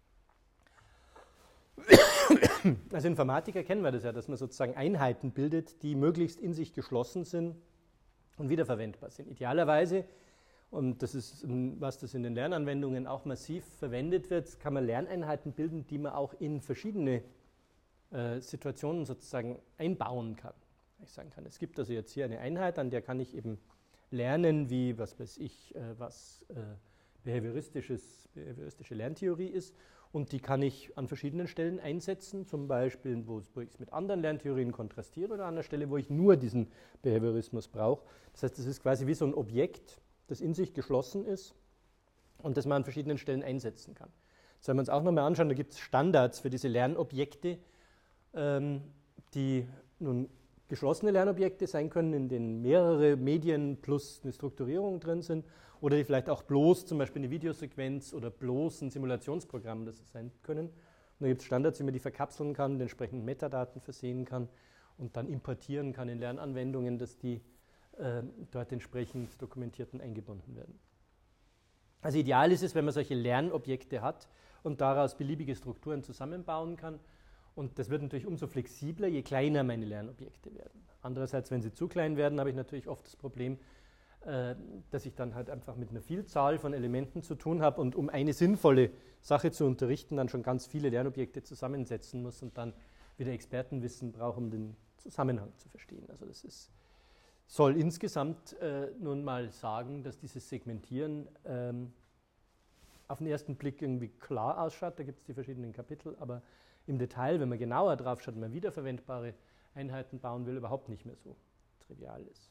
Als Informatiker kennen wir das ja, dass man sozusagen Einheiten bildet, die möglichst in sich geschlossen sind und wiederverwendbar sind. Idealerweise, und das ist, was das in den Lernanwendungen auch massiv verwendet wird, kann man Lerneinheiten bilden, die man auch in verschiedene äh, Situationen sozusagen einbauen kann. Ich sagen kann, es gibt also jetzt hier eine Einheit, an der kann ich eben lernen, wie, was weiß ich, äh, was äh, behavioristisches, behavioristische Lerntheorie ist, und die kann ich an verschiedenen Stellen einsetzen, zum Beispiel, wo, wo ich es mit anderen Lerntheorien kontrastiere, oder an der Stelle, wo ich nur diesen Behaviorismus brauche. Das heißt, es ist quasi wie so ein Objekt, das in sich geschlossen ist und das man an verschiedenen Stellen einsetzen kann. Das werden wir uns auch nochmal anschauen, da gibt es Standards für diese Lernobjekte, ähm, die nun geschlossene Lernobjekte sein können, in denen mehrere Medien plus eine Strukturierung drin sind, oder die vielleicht auch bloß zum Beispiel eine Videosequenz oder bloß ein Simulationsprogramm das sein können. Und da gibt es Standards, wie man die verkapseln kann, mit entsprechenden Metadaten versehen kann und dann importieren kann in Lernanwendungen, dass die äh, dort entsprechend dokumentierten eingebunden werden. Also ideal ist es, wenn man solche Lernobjekte hat und daraus beliebige Strukturen zusammenbauen kann. Und das wird natürlich umso flexibler, je kleiner meine Lernobjekte werden. Andererseits, wenn sie zu klein werden, habe ich natürlich oft das Problem, äh, dass ich dann halt einfach mit einer Vielzahl von Elementen zu tun habe und um eine sinnvolle Sache zu unterrichten, dann schon ganz viele Lernobjekte zusammensetzen muss und dann wieder Expertenwissen brauche, um den Zusammenhang zu verstehen. Also das ist, soll insgesamt äh, nun mal sagen, dass dieses Segmentieren ähm, auf den ersten Blick irgendwie klar ausschaut. Da gibt es die verschiedenen Kapitel, aber im Detail, wenn man genauer drauf schaut, wenn man wiederverwendbare Einheiten bauen will, überhaupt nicht mehr so trivial ist.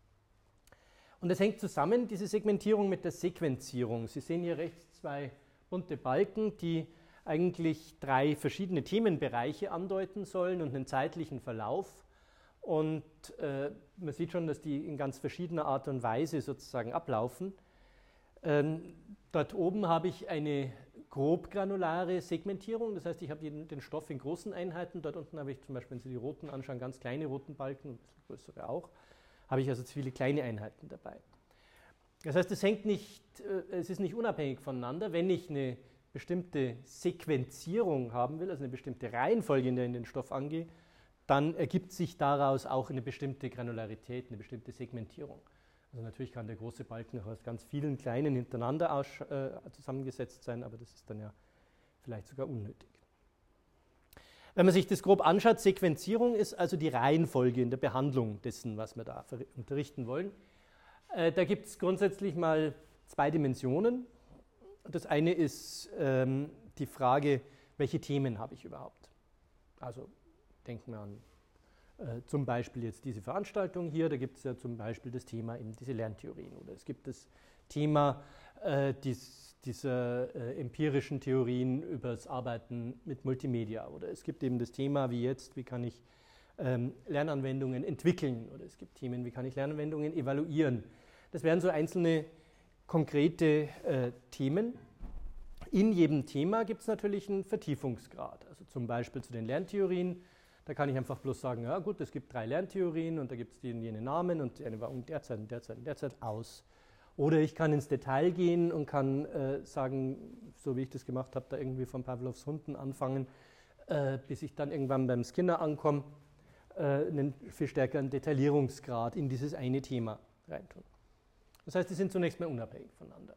Und das hängt zusammen, diese Segmentierung, mit der Sequenzierung. Sie sehen hier rechts zwei bunte Balken, die eigentlich drei verschiedene Themenbereiche andeuten sollen und einen zeitlichen Verlauf. Und äh, man sieht schon, dass die in ganz verschiedener Art und Weise sozusagen ablaufen. Ähm, dort oben habe ich eine grobgranulare Segmentierung, das heißt, ich habe den, den Stoff in großen Einheiten. Dort unten habe ich zum Beispiel, wenn Sie die roten anschauen, ganz kleine roten Balken, ein bisschen größere auch. Habe ich also viele kleine Einheiten dabei. Das heißt, es hängt nicht, es ist nicht unabhängig voneinander. Wenn ich eine bestimmte Sequenzierung haben will, also eine bestimmte Reihenfolge, in der ich den Stoff angehe, dann ergibt sich daraus auch eine bestimmte Granularität, eine bestimmte Segmentierung. Also natürlich kann der große Balken auch aus ganz vielen kleinen hintereinander aus, äh, zusammengesetzt sein, aber das ist dann ja vielleicht sogar unnötig. Wenn man sich das grob anschaut, Sequenzierung ist also die Reihenfolge in der Behandlung dessen, was wir da unterrichten wollen. Äh, da gibt es grundsätzlich mal zwei Dimensionen. Das eine ist ähm, die Frage, welche Themen habe ich überhaupt? Also denken wir an äh, zum Beispiel jetzt diese Veranstaltung hier, da gibt es ja zum Beispiel das Thema eben diese Lerntheorien, oder es gibt das Thema äh, dies, dieser äh, empirischen Theorien über das Arbeiten mit Multimedia, oder es gibt eben das Thema wie jetzt, wie kann ich ähm, Lernanwendungen entwickeln, oder es gibt Themen, wie kann ich Lernanwendungen evaluieren. Das wären so einzelne konkrete äh, Themen. In jedem Thema gibt es natürlich einen Vertiefungsgrad, also zum Beispiel zu den Lerntheorien. Da kann ich einfach bloß sagen, ja gut, es gibt drei Lerntheorien und da gibt es die und jene Namen und eine war um derzeit und derzeit und derzeit aus. Oder ich kann ins Detail gehen und kann äh, sagen, so wie ich das gemacht habe, da irgendwie von Pavlovs Hunden anfangen, äh, bis ich dann irgendwann beim Skinner ankomme, äh, einen viel stärkeren Detaillierungsgrad in dieses eine Thema reintun. Das heißt, die sind zunächst mal unabhängig voneinander.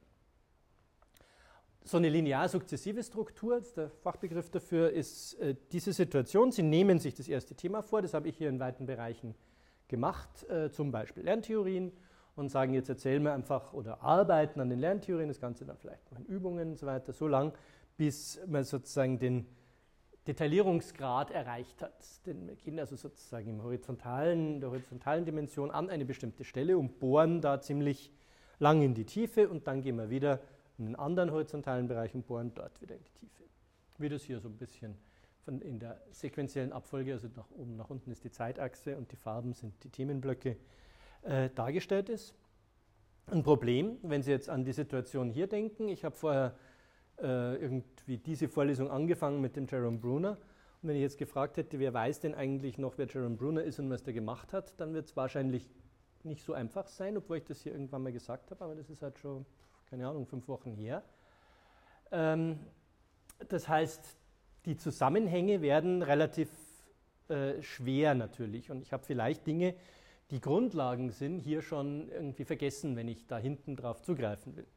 So eine linear-sukzessive Struktur, das ist der Fachbegriff dafür, ist äh, diese Situation. Sie nehmen sich das erste Thema vor, das habe ich hier in weiten Bereichen gemacht, äh, zum Beispiel Lerntheorien, und sagen, jetzt erzählen wir einfach oder arbeiten an den Lerntheorien, das Ganze dann vielleicht noch in Übungen und so weiter, so lang, bis man sozusagen den Detaillierungsgrad erreicht hat. Denn wir gehen also sozusagen im horizontalen, der horizontalen Dimension an eine bestimmte Stelle und bohren da ziemlich lang in die Tiefe und dann gehen wir wieder in einen anderen horizontalen Bereich und bohren dort wieder in die Tiefe. Wie das hier so ein bisschen von in der sequentiellen Abfolge, also nach oben, nach unten ist die Zeitachse und die Farben sind die Themenblöcke, äh, dargestellt ist. Ein Problem, wenn Sie jetzt an die Situation hier denken, ich habe vorher äh, irgendwie diese Vorlesung angefangen mit dem Jerome Bruner, und wenn ich jetzt gefragt hätte, wer weiß denn eigentlich noch, wer Jerome Bruner ist und was der gemacht hat, dann wird es wahrscheinlich nicht so einfach sein, obwohl ich das hier irgendwann mal gesagt habe, aber das ist halt schon, keine Ahnung, fünf Wochen her. Ähm, das heißt, die Zusammenhänge werden relativ äh, schwer natürlich, und ich habe vielleicht Dinge, die Grundlagen sind, hier schon irgendwie vergessen, wenn ich da hinten drauf zugreifen will.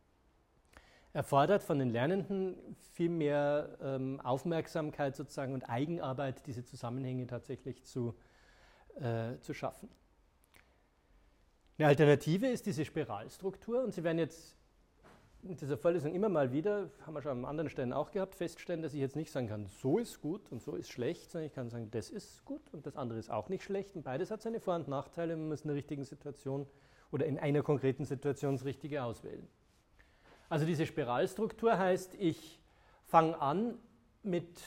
Erfordert von den Lernenden viel mehr ähm, Aufmerksamkeit sozusagen und Eigenarbeit, diese Zusammenhänge tatsächlich zu, äh, zu schaffen. Eine Alternative ist diese Spiralstruktur, und Sie werden jetzt in dieser Vorlesung immer mal wieder, haben wir schon an anderen Stellen auch gehabt, feststellen, dass ich jetzt nicht sagen kann, so ist gut und so ist schlecht, sondern ich kann sagen, das ist gut und das andere ist auch nicht schlecht, und beides hat seine Vor- und Nachteile, wenn man es in der richtigen Situation oder in einer konkreten Situation das Richtige auswählen. Also diese Spiralstruktur heißt, ich fange an mit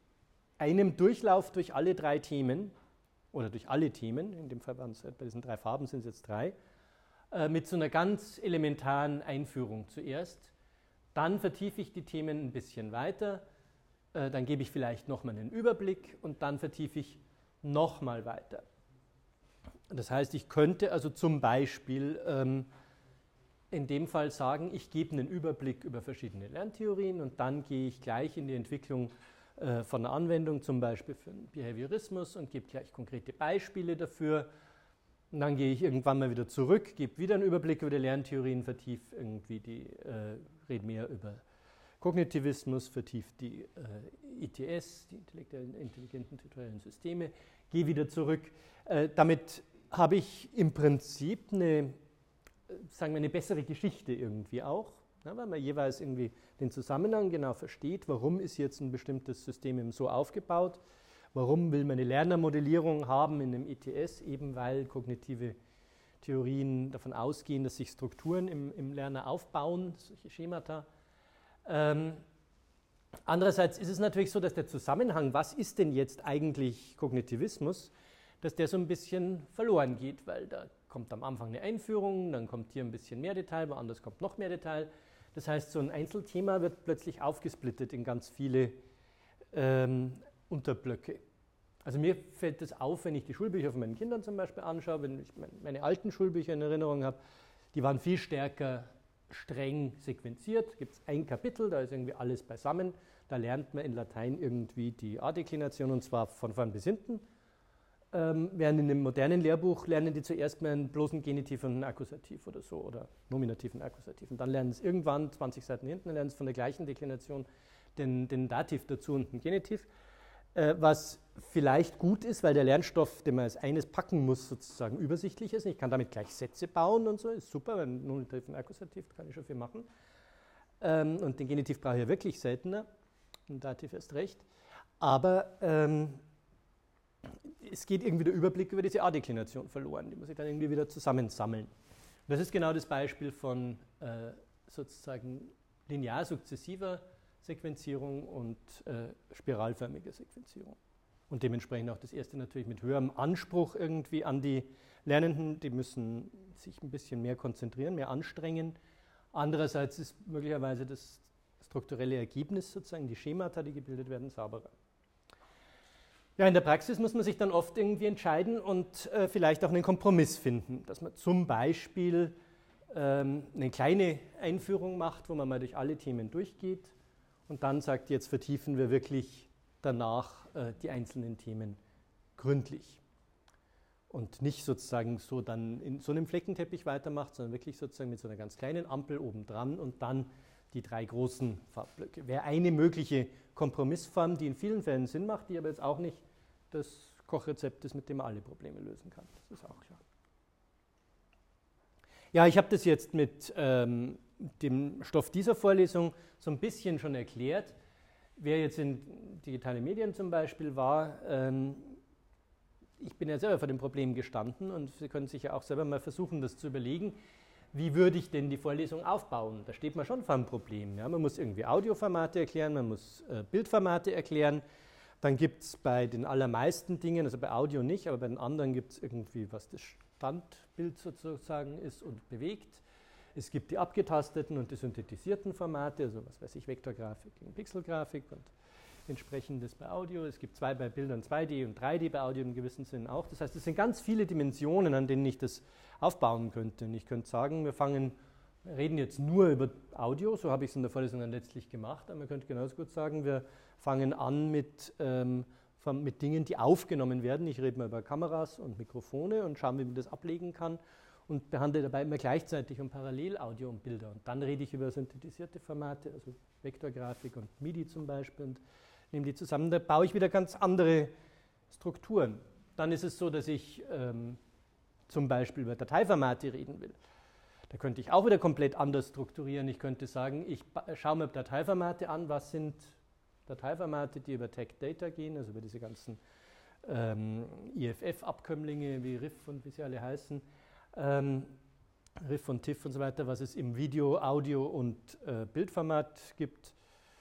einem Durchlauf durch alle drei Themen oder durch alle Themen, in dem Fall waren es bei diesen drei Farben sind es jetzt drei, mit so einer ganz elementaren Einführung zuerst. Dann vertiefe ich die Themen ein bisschen weiter, dann gebe ich vielleicht nochmal einen Überblick und dann vertiefe ich nochmal weiter. Das heißt, ich könnte also zum Beispiel ähm, in dem Fall sagen, ich gebe einen Überblick über verschiedene Lerntheorien und dann gehe ich gleich in die Entwicklung äh, von einer Anwendung, zum Beispiel für den Behaviorismus, und gebe gleich konkrete Beispiele dafür. Und dann gehe ich irgendwann mal wieder zurück, gebe wieder einen Überblick über die Lerntheorien, vertiefe irgendwie die, äh, rede mehr über Kognitivismus, vertieft die äh, I T S, die intelligenten tutoriellen Systeme, gehe wieder zurück. Äh, damit habe ich im Prinzip eine, sagen wir, eine bessere Geschichte irgendwie auch, ja, weil man jeweils irgendwie den Zusammenhang genau versteht, warum ist jetzt ein bestimmtes System eben so aufgebaut. Warum will man eine Lernermodellierung haben in einem I T S? Eben weil kognitive Theorien davon ausgehen, dass sich Strukturen im, im Lerner aufbauen, solche Schemata. Ähm, andererseits ist es natürlich so, dass der Zusammenhang, was ist denn jetzt eigentlich Kognitivismus, dass der so ein bisschen verloren geht, weil da kommt am Anfang eine Einführung, dann kommt hier ein bisschen mehr Detail, woanders kommt noch mehr Detail. Das heißt, so ein Einzelthema wird plötzlich aufgesplittet in ganz viele ähm, Unterblöcke. Also mir fällt das auf, wenn ich die Schulbücher von meinen Kindern zum Beispiel anschaue, wenn ich meine alten Schulbücher in Erinnerung habe, die waren viel stärker streng sequenziert. Da gibt es ein Kapitel, da ist irgendwie alles beisammen. Da lernt man in Latein irgendwie die A-Deklination, und zwar von vorn bis hinten. Ähm, während in dem modernen Lehrbuch lernen die zuerst mal einen bloßen Genitiv und einen Akkusativ oder so, oder Nominativ und Akkusativ. Und dann lernen sie irgendwann, zwanzig Seiten hinten, lernen sie von der gleichen Deklination den, den Dativ dazu und den Genitiv. Was vielleicht gut ist, weil der Lernstoff, den man als eines packen muss, sozusagen übersichtlich ist. Ich kann damit gleich Sätze bauen und so, ist super, weil Nominativ und Akkusativ kann ich schon viel machen. Und den Genitiv brauche ich ja wirklich seltener, und Dativ erst recht. Aber ähm, es geht irgendwie der Überblick über diese A-Deklination verloren, die muss ich dann irgendwie wieder zusammensammeln. Und das ist genau das Beispiel von äh, sozusagen linear-sukzessiver Sequenzierung und äh, spiralförmiger Sequenzierung. Und dementsprechend auch das erste natürlich mit höherem Anspruch irgendwie an die Lernenden, die müssen sich ein bisschen mehr konzentrieren, mehr anstrengen. Andererseits ist möglicherweise das strukturelle Ergebnis, sozusagen die Schemata, die gebildet werden, sauberer. Ja, in der Praxis muss man sich dann oft irgendwie entscheiden und äh, vielleicht auch einen Kompromiss finden, dass man zum Beispiel ähm, eine kleine Einführung macht, wo man mal durch alle Themen durchgeht und dann sagt, jetzt vertiefen wir wirklich danach äh, die einzelnen Themen gründlich. Und nicht sozusagen so dann in so einem Fleckenteppich weitermacht, sondern wirklich sozusagen mit so einer ganz kleinen Ampel oben dran und dann die drei großen Farbblöcke. Wäre eine mögliche Kompromissform, die in vielen Fällen Sinn macht, die aber jetzt auch nicht das Kochrezept ist, mit dem man alle Probleme lösen kann. Das ist auch klar. Ja, ich habe das jetzt mit ähm, dem Stoff dieser Vorlesung so ein bisschen schon erklärt. Wer jetzt in digitale Medien zum Beispiel war, ähm, ich bin ja selber vor dem Problem gestanden und Sie können sich ja auch selber mal versuchen, das zu überlegen. Wie würde ich denn die Vorlesung aufbauen? Da steht man schon vor einem Problem. Ja? Man muss irgendwie Audioformate erklären, man muss äh, Bildformate erklären. Dann gibt es bei den allermeisten Dingen, also bei Audio nicht, aber bei den anderen gibt es irgendwie, was das Standbild sozusagen ist und bewegt. Es gibt die abgetasteten und die synthetisierten Formate, also was weiß ich, Vektorgrafik gegen Pixelgrafik und entsprechendes bei Audio. Es gibt zwei bei Bildern zwei D und drei D bei Audio im gewissen Sinn auch. Das heißt, es sind ganz viele Dimensionen, an denen ich das aufbauen könnte. Und ich könnte sagen, wir fangen, wir reden jetzt nur über Audio, so habe ich es in der Vorlesung dann letztlich gemacht, aber man könnte genauso gut sagen, wir fangen an mit, ähm, mit Dingen, die aufgenommen werden. Ich rede mal über Kameras und Mikrofone und schauen, wie man das ablegen kann und behandle dabei immer gleichzeitig und parallel Audio und Bilder. Und dann rede ich über synthetisierte Formate, also Vektorgrafik und MIDI zum Beispiel und nehme die zusammen. Da baue ich wieder ganz andere Strukturen. Dann ist es so, dass ich ähm, zum Beispiel über Dateiformate reden will. Da könnte ich auch wieder komplett anders strukturieren. Ich könnte sagen, ich schaue mir Dateiformate an. Was sind Dateiformate, die über Tag Data gehen, also über diese ganzen ähm, I F F-Abkömmlinge wie R I F und wie sie alle heißen, ähm, R I F und T I F und so weiter, was es im Video, Audio und äh, Bildformat gibt.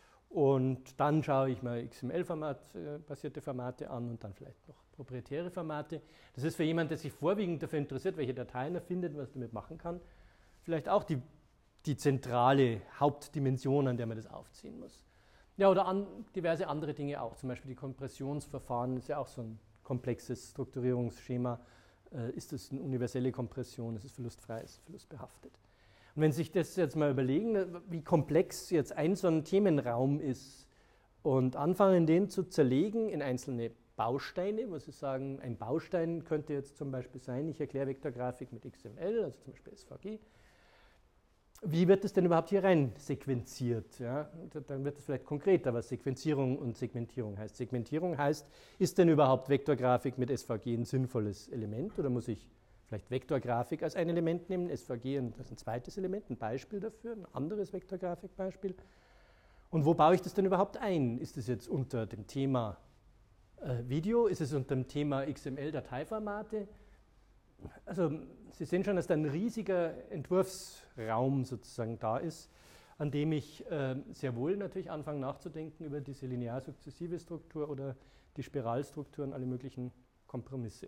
Und dann schaue ich mal X M L-Format-basierte äh, Formate an und dann vielleicht noch proprietäre Formate. Das ist für jemanden, der sich vorwiegend dafür interessiert, welche Dateien er findet, was er damit machen kann, vielleicht auch die, die zentrale Hauptdimension, an der man das aufziehen muss. Ja, oder an diverse andere Dinge auch, zum Beispiel die Kompressionsverfahren, ist ja auch so ein komplexes Strukturierungsschema. Äh, ist es eine universelle Kompression, ist es verlustfrei, ist es verlustbehaftet? Und wenn Sie sich das jetzt mal überlegen, wie komplex jetzt ein so ein Themenraum ist und anfangen, den zu zerlegen in einzelne Bausteine, wo Sie sagen, ein Baustein könnte jetzt zum Beispiel sein, ich erkläre Vektorgrafik mit X M L, also zum Beispiel S V G. Wie wird das denn überhaupt hier rein sequenziert? Ja, dann wird es vielleicht konkreter, was Sequenzierung und Segmentierung heißt. Segmentierung heißt, ist denn überhaupt Vektorgrafik mit S V G ein sinnvolles Element oder muss ich vielleicht Vektorgrafik als ein Element nehmen, S V G als ein zweites Element, ein Beispiel dafür, ein anderes Vektorgrafikbeispiel. Und wo baue ich das denn überhaupt ein? Ist es jetzt unter dem Thema äh, Video? Ist es unter dem Thema X M L-Dateiformate? Also Sie sehen schon, dass da ein riesiger Entwurfsraum sozusagen da ist, an dem ich äh, sehr wohl natürlich anfange nachzudenken über diese linear-sukzessive Struktur oder die Spiralstruktur und alle möglichen Kompromisse.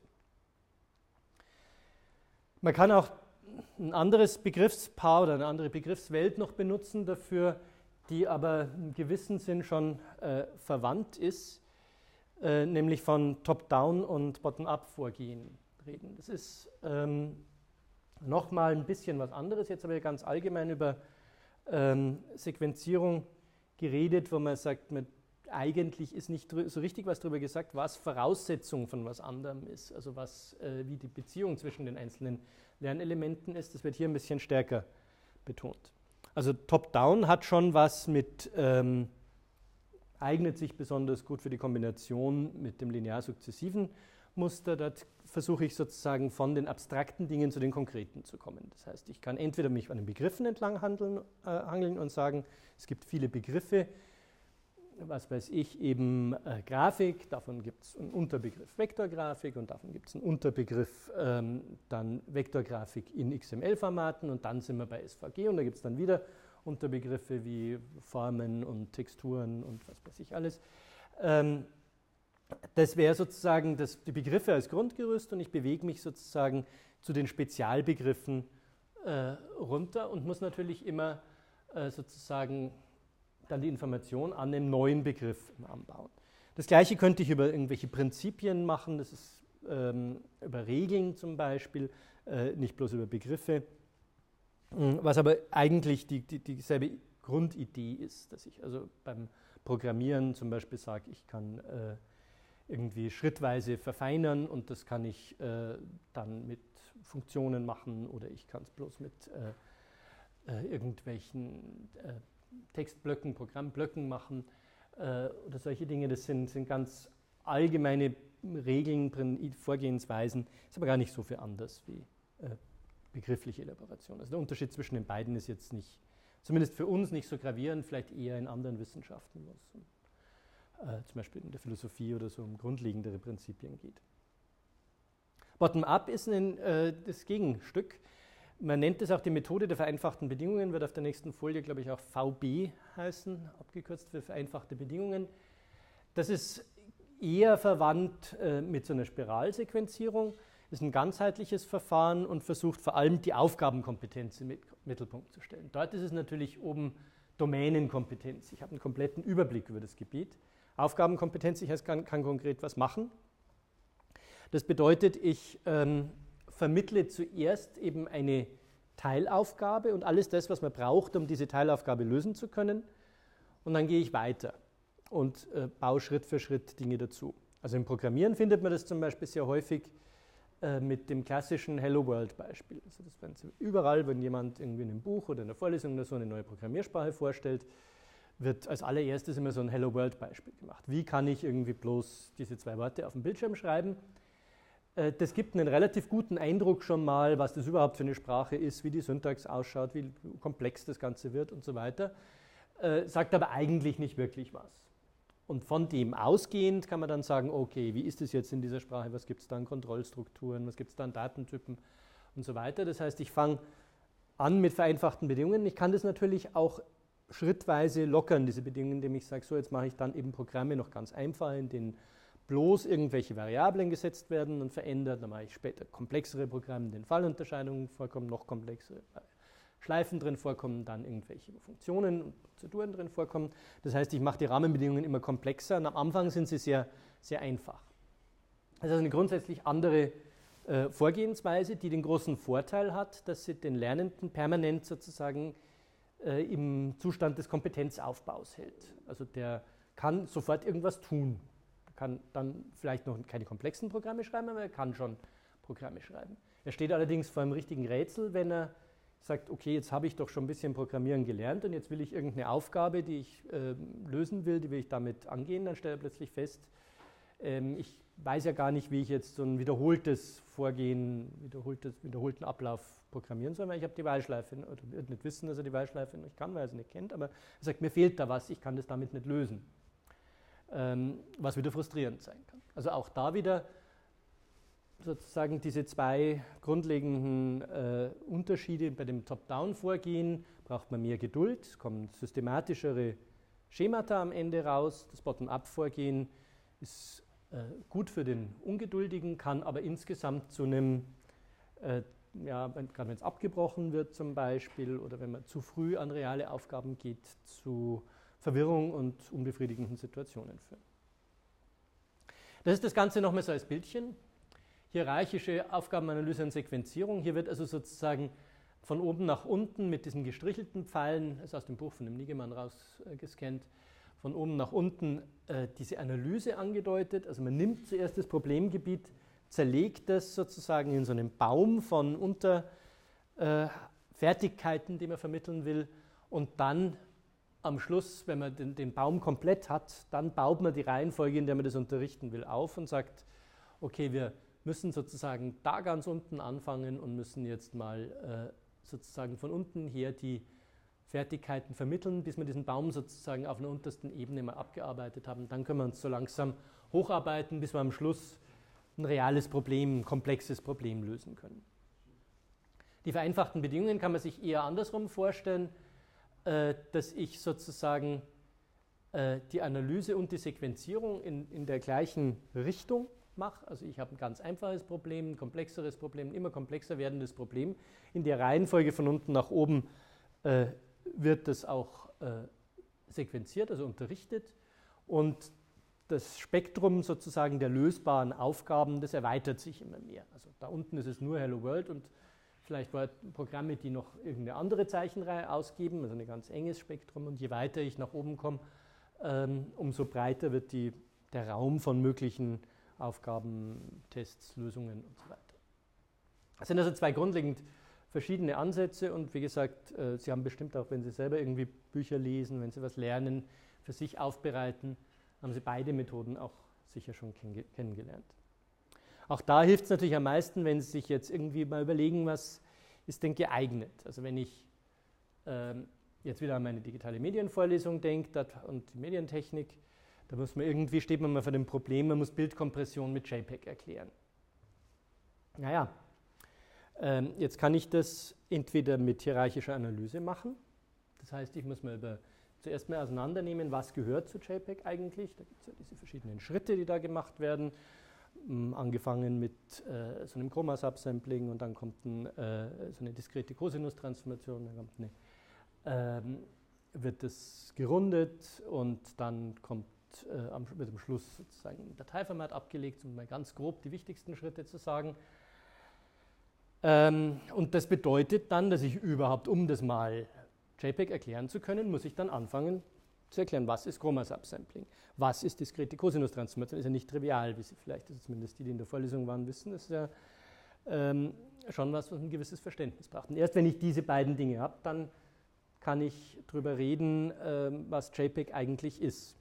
Man kann auch ein anderes Begriffspaar oder eine andere Begriffswelt noch benutzen dafür, die aber im gewissen Sinn schon äh, verwandt ist, äh, nämlich von Top-Down und Bottom-Up-Vorgehen reden. Das ist ähm, nochmal ein bisschen was anderes, jetzt aber ganz allgemein über ähm, Sequenzierung geredet, wo man sagt, man, eigentlich ist nicht so richtig was darüber gesagt, was Voraussetzung von was anderem ist, also was, äh, wie die Beziehung zwischen den einzelnen Lernelementen ist. Das wird hier ein bisschen stärker betont. Also Top-Down hat schon was mit, ähm, eignet sich besonders gut für die Kombination mit dem linear-sukzessiven Muster. Dort versuche ich sozusagen von den abstrakten Dingen zu den konkreten zu kommen. Das heißt, ich kann entweder mich an den Begriffen entlang handeln, äh, hangeln und sagen, es gibt viele Begriffe, was weiß ich, eben äh, Grafik, davon gibt es einen Unterbegriff Vektorgrafik und davon gibt es einen Unterbegriff ähm, dann Vektorgrafik in X M L-Formaten und dann sind wir bei S V G und da gibt es dann wieder Unterbegriffe wie Formen und Texturen und was weiß ich alles. Ähm, das wäre sozusagen das, die Begriffe als Grundgerüst und ich bewege mich sozusagen zu den Spezialbegriffen äh, runter und muss natürlich immer äh, sozusagen dann die Information an einem neuen Begriff anbauen. Das Gleiche könnte ich über irgendwelche Prinzipien machen, das ist ähm, über Regeln zum Beispiel, äh, nicht bloß über Begriffe. Was aber eigentlich die, die, dieselbe Grundidee ist, dass ich also beim Programmieren zum Beispiel sage, ich kann äh, irgendwie schrittweise verfeinern und das kann ich äh, dann mit Funktionen machen oder ich kann es bloß mit äh, äh, irgendwelchen äh, Textblöcken, Programmblöcken machen äh, oder solche Dinge. Das sind, sind ganz allgemeine Regeln, Vorgehensweisen, ist aber gar nicht so viel anders wie äh, begriffliche Elaboration. Also der Unterschied zwischen den beiden ist jetzt nicht, zumindest für uns nicht so gravierend, vielleicht eher in anderen Wissenschaften, wo es äh, zum Beispiel in der Philosophie oder so um grundlegendere Prinzipien geht. Bottom-up ist ein, äh, das Gegenstück. Man nennt es auch die Methode der vereinfachten Bedingungen, wird auf der nächsten Folie, glaube ich, auch V B heißen, abgekürzt für vereinfachte Bedingungen. Das ist eher verwandt äh, mit so einer Spiralsequenzierung, ist ein ganzheitliches Verfahren und versucht vor allem die Aufgabenkompetenz im Mittelpunkt zu stellen. Dort ist es natürlich oben Domänenkompetenz. Ich habe einen kompletten Überblick über das Gebiet. Aufgabenkompetenz, ich kann, kann konkret was machen. Das bedeutet, ich ähm, vermittle zuerst eben eine Teilaufgabe und alles das, was man braucht, um diese Teilaufgabe lösen zu können. Und dann gehe ich weiter und äh, baue Schritt für Schritt Dinge dazu. Also im Programmieren findet man das zum Beispiel sehr häufig äh, mit dem klassischen Hello World-Beispiel. Also das werden Sie überall, wenn jemand irgendwie in einem Buch oder in einer Vorlesung oder so eine neue Programmiersprache vorstellt, wird als allererstes immer so ein Hello World-Beispiel gemacht. Wie kann ich irgendwie bloß diese zwei Worte auf dem Bildschirm schreiben? Äh, das gibt einen relativ guten Eindruck schon mal, was das überhaupt für eine Sprache ist, wie die Syntax ausschaut, wie komplex das Ganze wird und so weiter. Äh, sagt aber eigentlich nicht wirklich was. Und von dem ausgehend kann man dann sagen, okay, wie ist es jetzt in dieser Sprache, was gibt es da an Kontrollstrukturen, was gibt es da an Datentypen und so weiter. Das heißt, ich fange an mit vereinfachten Bedingungen. Ich kann das natürlich auch schrittweise lockern, diese Bedingungen, indem ich sage, so jetzt mache ich dann eben Programme noch ganz einfach, in denen bloß irgendwelche Variablen gesetzt werden und verändert. Dann mache ich später komplexere Programme, in denen Fallunterscheidungen vorkommen, noch komplexere Schleifen drin vorkommen, dann irgendwelche Funktionen und Prozeduren drin vorkommen. Das heißt, ich mache die Rahmenbedingungen immer komplexer und am Anfang sind sie sehr, sehr einfach. Das ist eine grundsätzlich andere äh, Vorgehensweise, die den großen Vorteil hat, dass sie den Lernenden permanent sozusagen äh, im Zustand des Kompetenzaufbaus hält. Also der kann sofort irgendwas tun. Er kann dann vielleicht noch keine komplexen Programme schreiben, aber er kann schon Programme schreiben. Er steht allerdings vor einem richtigen Rätsel, wenn er sagt, okay, jetzt habe ich doch schon ein bisschen Programmieren gelernt und jetzt will ich irgendeine Aufgabe, die ich äh, lösen will, die will ich damit angehen, dann stellt er plötzlich fest, ähm, ich weiß ja gar nicht, wie ich jetzt so ein wiederholtes Vorgehen, wiederholtes, wiederholten Ablauf programmieren soll, weil ich habe die While-Schleife, oder wird nicht wissen, dass er die While-Schleife nicht kann, weil er sie nicht kennt, aber er sagt, mir fehlt da was, ich kann das damit nicht lösen, ähm, was wieder frustrierend sein kann. Also auch da wieder sozusagen diese zwei grundlegenden äh, Unterschiede. Bei dem Top-Down-Vorgehen braucht man mehr Geduld, es kommen systematischere Schemata am Ende raus. Das Bottom-up-Vorgehen ist äh, gut für den Ungeduldigen, kann aber insgesamt zu einem, äh, ja, gerade wenn es abgebrochen wird zum Beispiel oder wenn man zu früh an reale Aufgaben geht, zu Verwirrung und unbefriedigenden Situationen führen. Das ist das Ganze nochmal so als Bildchen. Hierarchische Aufgabenanalyse und Sequenzierung. Hier wird also sozusagen von oben nach unten mit diesen gestrichelten Pfeilen, das ist aus dem Buch von dem Niggemann rausgescannt, von oben nach unten äh, diese Analyse angedeutet. Also man nimmt zuerst das Problemgebiet, zerlegt das sozusagen in so einen Baum von Unterfertigkeiten, äh, die man vermitteln will, und dann am Schluss, wenn man den, den Baum komplett hat, dann baut man die Reihenfolge, in der man das unterrichten will, auf und sagt, okay, wir müssen sozusagen da ganz unten anfangen und müssen jetzt mal äh, sozusagen von unten her die Fertigkeiten vermitteln, bis wir diesen Baum sozusagen auf einer untersten Ebene mal abgearbeitet haben. Dann können wir uns so langsam hocharbeiten, bis wir am Schluss ein reales Problem, ein komplexes Problem lösen können. Die vereinfachten Bedingungen kann man sich eher andersrum vorstellen, äh, dass ich sozusagen äh, die Analyse und die Sequenzierung in, in der gleichen Richtung mache. Also ich habe ein ganz einfaches Problem, ein komplexeres Problem, ein immer komplexer werdendes Problem. In der Reihenfolge von unten nach oben äh, wird das auch äh, sequenziert, also unterrichtet. Und das Spektrum sozusagen der lösbaren Aufgaben, das erweitert sich immer mehr. Also da unten ist es nur Hello World und vielleicht Programme, die noch irgendeine andere Zeichenreihe ausgeben, also ein ganz enges Spektrum. Und je weiter ich nach oben komme, ähm, umso breiter wird die, der Raum von möglichen Aufgaben, Tests, Lösungen und so weiter. Das sind also zwei grundlegend verschiedene Ansätze und wie gesagt, äh, Sie haben bestimmt auch, wenn Sie selber irgendwie Bücher lesen, wenn Sie was lernen, für sich aufbereiten, haben Sie beide Methoden auch sicher schon kenn kennengelernt. Auch da hilft es natürlich am meisten, wenn Sie sich jetzt irgendwie mal überlegen, was ist denn geeignet. Also wenn ich ähm, jetzt wieder an meine digitale Medienvorlesung denke und die Medientechnik, da muss man irgendwie, steht man mal vor dem Problem, man muss Bildkompression mit JPEG erklären. Naja, ähm, jetzt kann ich das entweder mit hierarchischer Analyse machen, das heißt, ich muss mal über, zuerst mal auseinandernehmen, was gehört zu JPEG eigentlich, da gibt es ja diese verschiedenen Schritte, die da gemacht werden, ähm, angefangen mit äh, so einem Chroma-Subsampling und dann kommt ein, äh, so eine diskrete Cosinus-Transformation, dann kommt eine, ähm, wird das gerundet und dann kommt Äh, am, wird am Schluss sozusagen ein Dateiformat abgelegt, um mal ganz grob die wichtigsten Schritte zu sagen. Ähm, und das bedeutet dann, dass ich überhaupt, um das mal JPEG erklären zu können, muss ich dann anfangen zu erklären, was ist Chroma-Subsampling, was ist diskrete Cosinus-Transformation. Ist ja nicht trivial, wie Sie vielleicht, also zumindest die, die in der Vorlesung waren, wissen. Das ist ja ähm, schon was, was ein gewisses Verständnis braucht. Und erst wenn ich diese beiden Dinge habe, dann kann ich darüber reden, ähm, was JPEG eigentlich ist.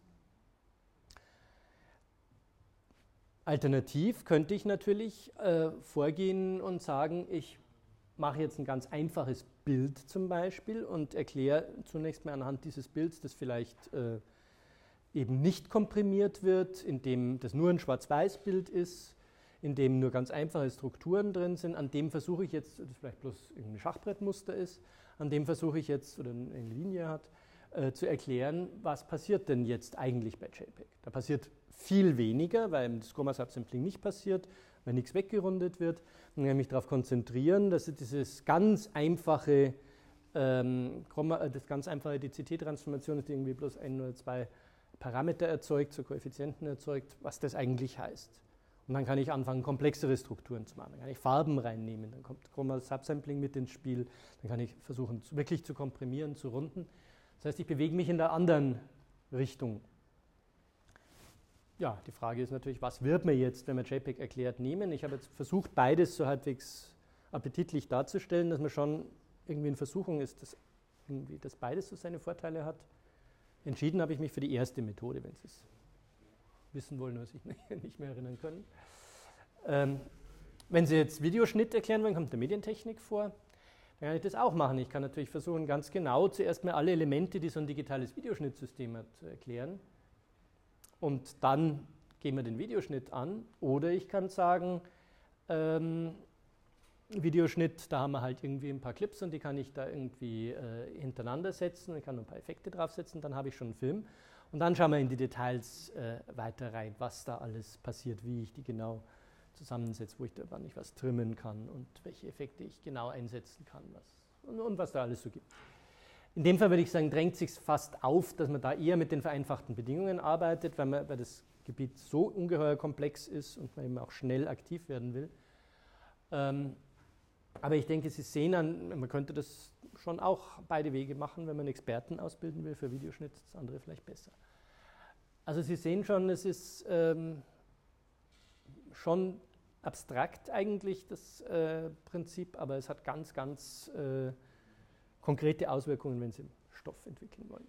Alternativ könnte ich natürlich äh, vorgehen und sagen, ich mache jetzt ein ganz einfaches Bild zum Beispiel und erkläre zunächst mal anhand dieses Bilds, das vielleicht äh, eben nicht komprimiert wird, in dem das nur ein Schwarz-Weiß-Bild ist, in dem nur ganz einfache Strukturen drin sind, an dem versuche ich jetzt, das vielleicht bloß irgendein Schachbrettmuster ist, an dem versuche ich jetzt, oder eine Linie hat, äh, zu erklären, was passiert denn jetzt eigentlich bei JPEG. Da passiert viel weniger, weil das Chroma-Subsampling nicht passiert, weil nichts weggerundet wird. Und ich kann mich darauf konzentrieren, dass dieses ganz einfache, ähm, Chroma, das ganz einfache D C T-Transformation ist, die irgendwie bloß ein oder zwei Parameter erzeugt, so Koeffizienten erzeugt, was das eigentlich heißt. Und dann kann ich anfangen, komplexere Strukturen zu machen. Dann kann ich Farben reinnehmen, dann kommt Chroma-Subsampling mit ins Spiel, dann kann ich versuchen, wirklich zu komprimieren, zu runden. Das heißt, ich bewege mich in der anderen Richtung. Ja, die Frage ist natürlich, was wird man jetzt, wenn man JPEG erklärt, nehmen? Ich habe jetzt versucht, beides so halbwegs appetitlich darzustellen, dass man schon irgendwie in Versuchung ist, dass, irgendwie, dass beides so seine Vorteile hat. Entschieden habe ich mich für die erste Methode, wenn Sie es wissen wollen oder sich nicht mehr erinnern können. Ähm, wenn Sie jetzt Videoschnitt erklären wollen, kommt der Medientechnik vor. Dann kann ich das auch machen. Ich kann natürlich versuchen, ganz genau zuerst mal alle Elemente, die so ein digitales Videoschnittsystem hat, zu erklären. Und dann gehen wir den Videoschnitt an. Oder ich kann sagen, ähm, Videoschnitt, da haben wir halt irgendwie ein paar Clips und die kann ich da irgendwie äh, hintereinander setzen. Ich kann noch ein paar Effekte draufsetzen, dann habe ich schon einen Film. Und dann schauen wir in die Details äh, weiter rein, was da alles passiert, wie ich die genau zusammensetze, wo ich da wann ich was trimmen kann und welche Effekte ich genau einsetzen kann was, und, und was da alles so gibt. In dem Fall würde ich sagen, drängt sich fast auf, dass man da eher mit den vereinfachten Bedingungen arbeitet, weil, man, weil das Gebiet so ungeheuer komplex ist und man eben auch schnell aktiv werden will. Ähm, aber ich denke, Sie sehen an, man könnte das schon auch beide Wege machen, wenn man Experten ausbilden will für Videoschnitt, das andere vielleicht besser. Also Sie sehen schon, es ist ähm, schon abstrakt eigentlich das äh, Prinzip, aber es hat ganz, ganz äh, konkrete Auswirkungen, wenn Sie Stoff entwickeln wollen.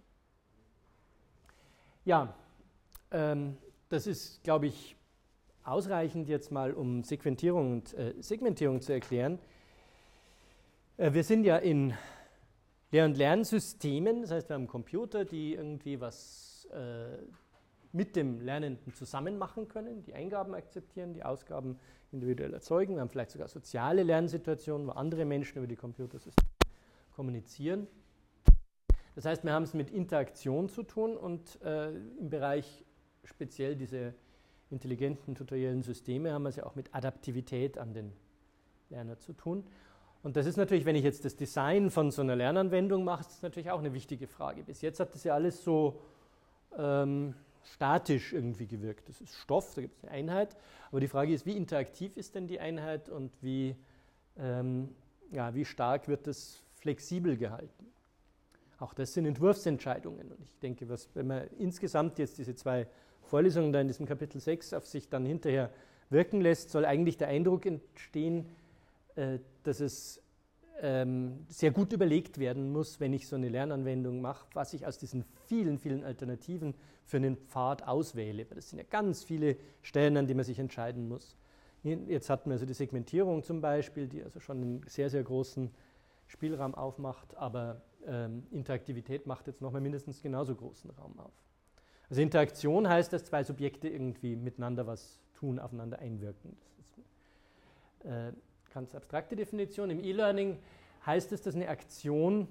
Ja, ähm, das ist, glaube ich, ausreichend jetzt mal, um Sequentierung und äh, Segmentierung zu erklären. Äh, wir sind ja in Lehr- und Lernsystemen, das heißt, wir haben Computer, die irgendwie was äh, mit dem Lernenden zusammen machen können, die Eingaben akzeptieren, die Ausgaben individuell erzeugen. Wir haben vielleicht sogar soziale Lernsituationen, wo andere Menschen über die Computersysteme kommunizieren. Das heißt, wir haben es mit Interaktion zu tun und äh, im Bereich speziell diese intelligenten tutoriellen Systeme haben wir es ja auch mit Adaptivität an den Lerner zu tun. Und das ist natürlich, wenn ich jetzt das Design von so einer Lernanwendung mache, ist das natürlich auch eine wichtige Frage. Bis jetzt hat das ja alles so ähm, statisch irgendwie gewirkt. Das ist Stoff, da gibt es eine Einheit, aber die Frage ist, wie interaktiv ist denn die Einheit und wie, ähm, ja, wie stark wird das flexibel gehalten. Auch das sind Entwurfsentscheidungen. Und ich denke, was, wenn man insgesamt jetzt diese zwei Vorlesungen da in diesem Kapitel sechs auf sich dann hinterher wirken lässt, soll eigentlich der Eindruck entstehen, äh, dass es ähm, sehr gut überlegt werden muss, wenn ich so eine Lernanwendung mache, was ich aus diesen vielen, vielen Alternativen für einen Pfad auswähle. Weil das sind ja ganz viele Stellen, an die man sich entscheiden muss. Jetzt hatten wir also die Segmentierung zum Beispiel, die also schon einen sehr, sehr großen Spielraum aufmacht, aber ähm, Interaktivität macht jetzt nochmal mindestens genauso großen Raum auf. Also Interaktion heißt, dass zwei Subjekte irgendwie miteinander was tun, aufeinander einwirken. Das ist eine äh, ganz abstrakte Definition. Im E-Learning heißt es, dass eine Aktion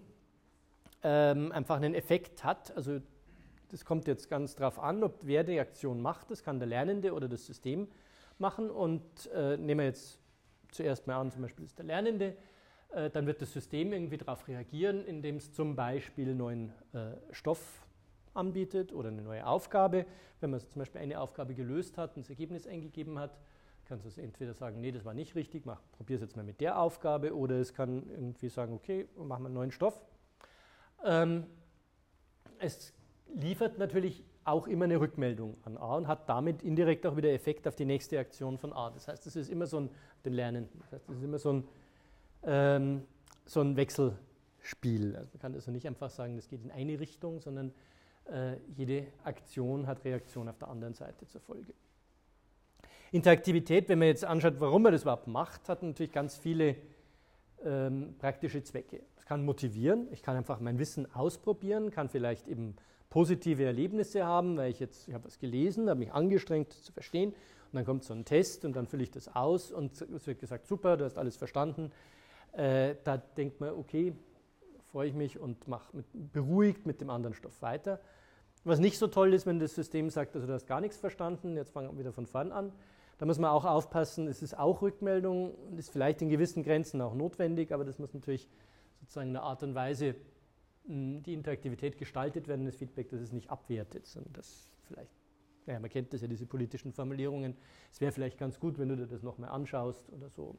ähm, einfach einen Effekt hat. Also das kommt jetzt ganz darauf an, ob wer die Aktion macht. Das kann der Lernende oder das System machen. Und äh, nehmen wir jetzt zuerst mal an, zum Beispiel ist der Lernende. Äh, dann wird das System irgendwie darauf reagieren, indem es zum Beispiel neuen äh, Stoff anbietet oder eine neue Aufgabe. Wenn man zum Beispiel eine Aufgabe gelöst hat und das Ergebnis eingegeben hat, kann es entweder sagen, nee, das war nicht richtig, probiere es jetzt mal mit der Aufgabe, oder es kann irgendwie sagen, okay, machen wir einen neuen Stoff. Ähm, es liefert natürlich auch immer eine Rückmeldung an A und hat damit indirekt auch wieder Effekt auf die nächste Aktion von A. Das heißt, es ist immer so ein, den Lernenden, das heißt, es ist immer so ein, ähm, so ein Wechselspiel. Also man kann also nicht einfach sagen, das geht in eine Richtung, sondern äh, jede Aktion hat Reaktion auf der anderen Seite zur Folge. Interaktivität, wenn man jetzt anschaut, warum man das überhaupt macht, hat natürlich ganz viele ähm, praktische Zwecke. Es kann motivieren, ich kann einfach mein Wissen ausprobieren, kann vielleicht eben positive Erlebnisse haben, weil ich jetzt, ich habe was gelesen, habe mich angestrengt, das zu verstehen, und dann kommt so ein Test und dann fülle ich das aus und es wird gesagt, super, du hast alles verstanden. Äh, da denkt man, okay, freue ich mich und mache mit, beruhigt mit dem anderen Stoff weiter. Was nicht so toll ist, wenn das System sagt, also du hast gar nichts verstanden, jetzt fangen wir wieder von vorn an. Da muss man auch aufpassen, es ist auch Rückmeldung und ist vielleicht in gewissen Grenzen auch notwendig, aber das muss natürlich sozusagen in einer Art und Weise die Interaktivität gestaltet werden, das Feedback, dass es nicht abwertet, sondern das vielleicht, naja, man kennt das ja, diese politischen Formulierungen, es wäre vielleicht ganz gut, wenn du dir das nochmal anschaust oder so.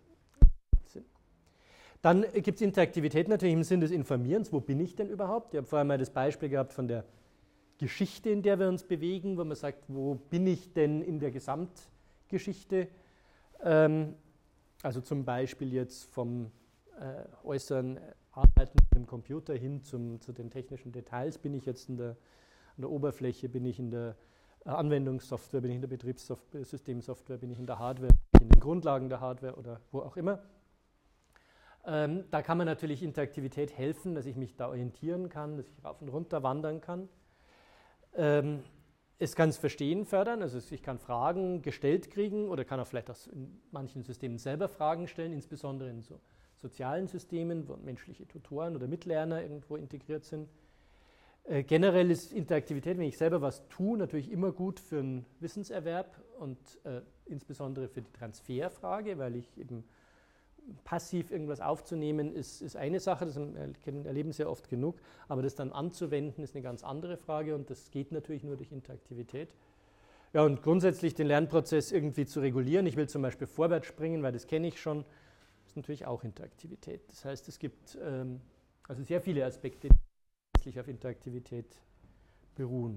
Dann gibt es Interaktivität natürlich im Sinn des Informierens, wo bin ich denn überhaupt? Ich habe vorher mal das Beispiel gehabt von der Geschichte, in der wir uns bewegen, wo man sagt, wo bin ich denn in der Gesamtgeschichte? Ähm, also zum Beispiel jetzt vom äh, äußeren Arbeiten mit dem Computer hin zum, zu den technischen Details. Bin ich jetzt in der, an der Oberfläche, bin ich in der äh, Anwendungssoftware, bin ich in der Betriebssystemsoftware, bin ich in der Hardware, bin ich in den Grundlagen der Hardware oder wo auch immer. Ähm, da kann man natürlich Interaktivität helfen, dass ich mich da orientieren kann, dass ich rauf und runter wandern kann. Ähm, es kann das Verstehen fördern, also ich kann Fragen gestellt kriegen oder kann auch vielleicht auch in manchen Systemen selber Fragen stellen, insbesondere in so sozialen Systemen, wo menschliche Tutoren oder Mitlerner irgendwo integriert sind. Äh, generell ist Interaktivität, wenn ich selber was tue, natürlich immer gut für einen Wissenserwerb und äh, insbesondere für die Transferfrage, weil ich eben passiv irgendwas aufzunehmen, ist, ist eine Sache, das erleben Sie ja oft genug, aber das dann anzuwenden, ist eine ganz andere Frage und das geht natürlich nur durch Interaktivität. Ja, und grundsätzlich den Lernprozess irgendwie zu regulieren, ich will zum Beispiel vorwärts springen, weil das kenne ich schon, ist natürlich auch Interaktivität. Das heißt, es gibt ähm, also sehr viele Aspekte, die letztlich auf Interaktivität beruhen.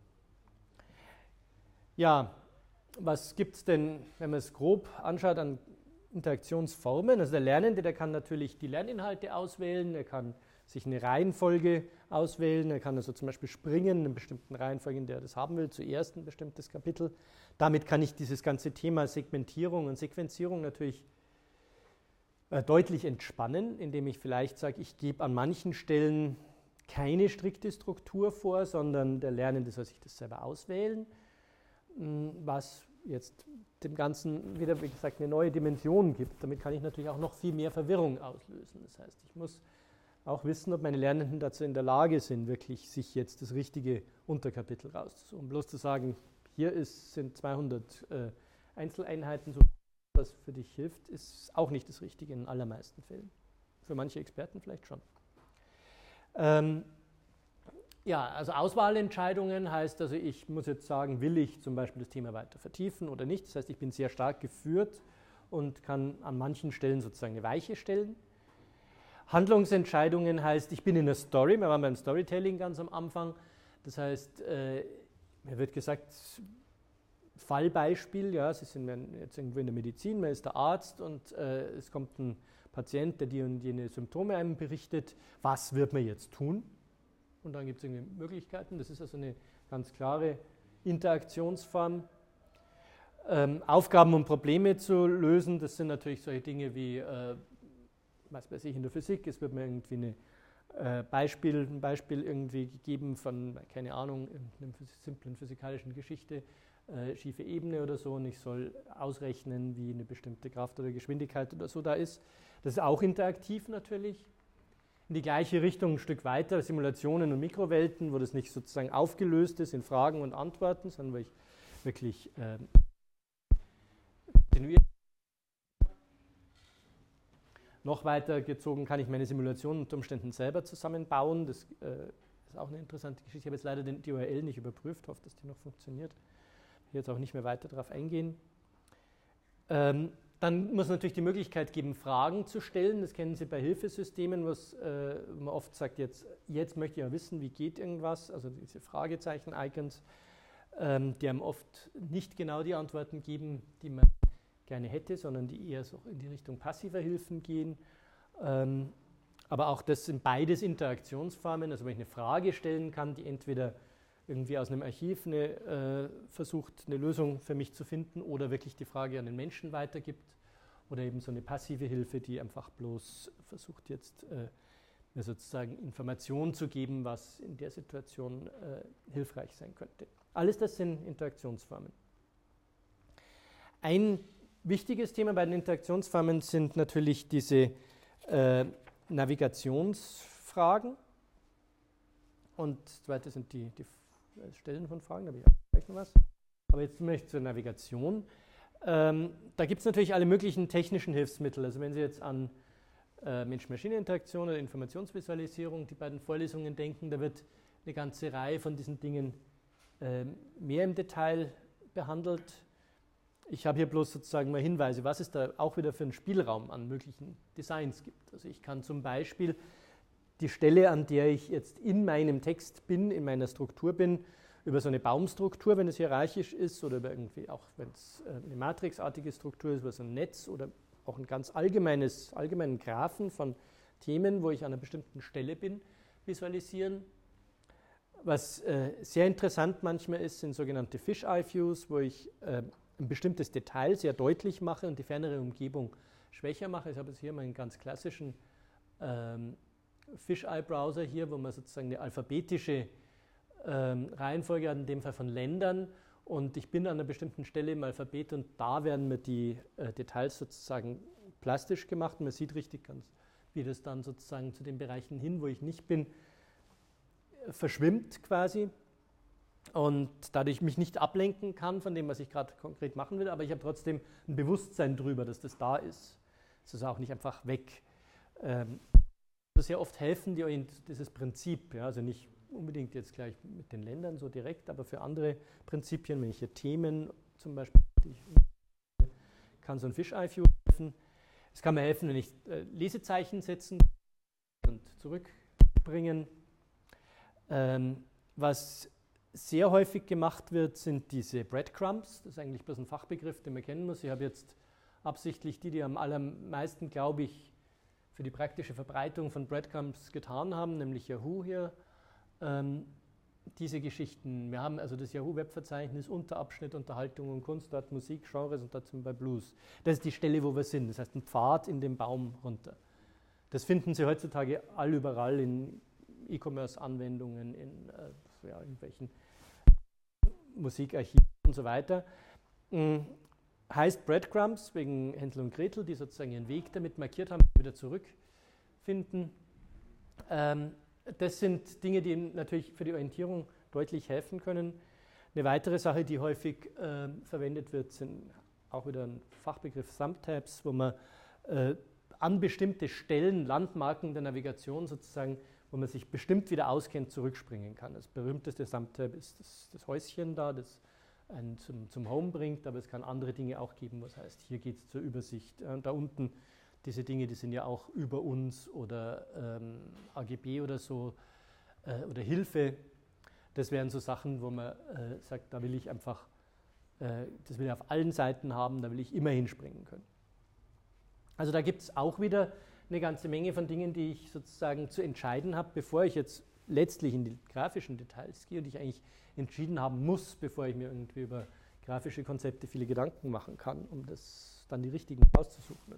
Ja, was gibt es denn, wenn man es grob anschaut, an Interaktionsformen? Also der Lernende, der kann natürlich die Lerninhalte auswählen, er kann sich eine Reihenfolge auswählen, er kann also zum Beispiel springen in einer bestimmten Reihenfolge, in der er das haben will, zuerst ein bestimmtes Kapitel. Damit kann ich dieses ganze Thema Segmentierung und Sequenzierung natürlich äh, deutlich entspannen, indem ich vielleicht sage, ich gebe an manchen Stellen keine strikte Struktur vor, sondern der Lernende soll sich das selber auswählen, was jetzt dem Ganzen wieder, wie gesagt, eine neue Dimension gibt. Damit kann ich natürlich auch noch viel mehr Verwirrung auslösen. Das heißt, ich muss auch wissen, ob meine Lernenden dazu in der Lage sind, wirklich sich jetzt das richtige Unterkapitel rauszusuchen. Bloß zu sagen, hier ist, sind zweihundert äh, Einzeleinheiten, so was für dich hilft, ist auch nicht das Richtige in den allermeisten Fällen. Für manche Experten vielleicht schon. Ähm, Ja, also Auswahlentscheidungen heißt also, ich muss jetzt sagen, will ich zum Beispiel das Thema weiter vertiefen oder nicht. Das heißt, ich bin sehr stark geführt und kann an manchen Stellen sozusagen eine Weiche stellen. Handlungsentscheidungen heißt, ich bin in der Story, wir waren beim Storytelling ganz am Anfang, das heißt, äh, mir wird gesagt, Fallbeispiel, ja, Sie sind jetzt irgendwo in der Medizin, man ist der Arzt und äh, es kommt ein Patient, der die und jene Symptome einem berichtet, was wird man jetzt tun? Und dann gibt es irgendwie Möglichkeiten, das ist also eine ganz klare Interaktionsform. Ähm, Aufgaben und Probleme zu lösen, das sind natürlich solche Dinge wie, äh, was weiß ich, in der Physik, es wird mir irgendwie eine, äh, Beispiel, ein Beispiel irgendwie gegeben von, keine Ahnung, einer simplen physikalischen Geschichte, äh, schiefe Ebene oder so, und ich soll ausrechnen, wie eine bestimmte Kraft oder Geschwindigkeit oder so da ist. Das ist auch interaktiv natürlich. In die gleiche Richtung ein Stück weiter, Simulationen und Mikrowelten, wo das nicht sozusagen aufgelöst ist in Fragen und Antworten, sondern wo ich wirklich äh, noch weiter gezogen kann ich meine Simulationen unter Umständen selber zusammenbauen. Das äh, ist auch eine interessante Geschichte. Ich habe jetzt leider den, die U R L nicht überprüft, hoffe, dass die noch funktioniert. Ich will jetzt auch nicht mehr weiter darauf eingehen. Ähm, dann muss es natürlich die Möglichkeit geben, Fragen zu stellen. Das kennen Sie bei Hilfesystemen, was äh, man oft sagt, jetzt, jetzt möchte ich ja wissen, wie geht irgendwas, also diese Fragezeichen-Icons, ähm, die einem oft nicht genau die Antworten geben, die man gerne hätte, sondern die eher so in die Richtung passiver Hilfen gehen. Ähm, aber auch das sind beides Interaktionsformen, also wenn ich eine Frage stellen kann, die entweder irgendwie aus einem Archiv eine, äh, versucht, eine Lösung für mich zu finden oder wirklich die Frage an den Menschen weitergibt oder eben so eine passive Hilfe, die einfach bloß versucht jetzt äh, mir sozusagen Informationen zu geben, was in der Situation äh, hilfreich sein könnte. Alles das sind Interaktionsformen. Ein wichtiges Thema bei den Interaktionsformen sind natürlich diese äh, Navigationsfragen und das zweite sind die, die Stellen von Fragen, da habe ich auch gleich noch was. Aber jetzt möchte ich zur Navigation. Ähm, da gibt es natürlich alle möglichen technischen Hilfsmittel. Also wenn Sie jetzt an äh, Mensch-Maschine-Interaktion oder Informationsvisualisierung, die beiden Vorlesungen denken, da wird eine ganze Reihe von diesen Dingen äh, mehr im Detail behandelt. Ich habe hier bloß sozusagen mal Hinweise, was es da auch wieder für einen Spielraum an möglichen Designs gibt. Also ich kann zum Beispiel die Stelle, an der ich jetzt in meinem Text bin, in meiner Struktur bin, über so eine Baumstruktur, wenn es hierarchisch ist, oder über irgendwie auch, wenn es eine matrixartige Struktur ist, über so ein Netz oder auch ein ganz allgemeines, allgemeinen Graphen von Themen, wo ich an einer bestimmten Stelle bin, visualisieren. Was äh, sehr interessant manchmal ist, sind sogenannte Fisheye-Views, wo ich äh, ein bestimmtes Detail sehr deutlich mache und die fernere Umgebung schwächer mache. Ich habe jetzt hier mal einen ganz klassischen ähm, Fisheye-Browser hier, wo man sozusagen eine alphabetische ähm, Reihenfolge hat, in dem Fall von Ländern, und ich bin an einer bestimmten Stelle im Alphabet und da werden mir die äh, Details sozusagen plastisch gemacht. Man sieht richtig ganz, wie das dann sozusagen zu den Bereichen hin, wo ich nicht bin, äh, verschwimmt quasi und dadurch mich nicht ablenken kann von dem, was ich gerade konkret machen will, aber ich habe trotzdem ein Bewusstsein darüber, dass das da ist. Es ist auch nicht einfach weg. Ähm, sehr oft helfen die, dieses Prinzip, ja, also nicht unbedingt jetzt gleich mit den Ländern so direkt, aber für andere Prinzipien, wenn ich hier Themen zum Beispiel, ich, kann so ein Fisheye-View helfen. Es kann mir helfen, wenn ich äh, Lesezeichen setzen und zurückbringen. Ähm, was sehr häufig gemacht wird, sind diese Breadcrumbs. Das ist eigentlich bloß ein Fachbegriff, den man kennen muss. Ich habe jetzt absichtlich die, die am allermeisten, glaube ich, für die praktische Verbreitung von Breadcrumbs getan haben, nämlich Yahoo hier, ähm, diese Geschichten. Wir haben also das Yahoo-Webverzeichnis, Unterabschnitt, Unterhaltung und Kunst, dort Musik, Genres und dazu bei Blues. Das ist die Stelle, wo wir sind, das heißt ein Pfad in den Baum runter. Das finden Sie heutzutage allüberall in E-Commerce-Anwendungen, in äh, ja, irgendwelchen Musikarchiven und so weiter. Mhm. Heißt Breadcrumbs, wegen Hänsel und Gretel, die sozusagen ihren Weg damit markiert haben, wieder zurückfinden. Ähm, das sind Dinge, die natürlich für die Orientierung deutlich helfen können. Eine weitere Sache, die häufig äh, verwendet wird, sind auch wieder ein Fachbegriff Thumbtabs, wo man äh, an bestimmte Stellen, Landmarken der Navigation sozusagen, wo man sich bestimmt wieder auskennt, zurückspringen kann. Das berühmteste Thumbtab ist das, das Häuschen da, das einen zum, zum Home bringt, aber es kann andere Dinge auch geben, was heißt, hier geht es zur Übersicht. Äh, da unten diese Dinge, die sind ja auch über uns oder ähm, A G B oder so äh, oder Hilfe. Das wären so Sachen, wo man äh, sagt, da will ich einfach, äh, das will ich auf allen Seiten haben, da will ich immer hinspringen können. Also da gibt es auch wieder eine ganze Menge von Dingen, die ich sozusagen zu entscheiden habe, bevor ich jetzt letztlich in die grafischen Details gehe und ich eigentlich entschieden haben muss, bevor ich mir irgendwie über grafische Konzepte viele Gedanken machen kann, um das dann die richtigen auszusuchen.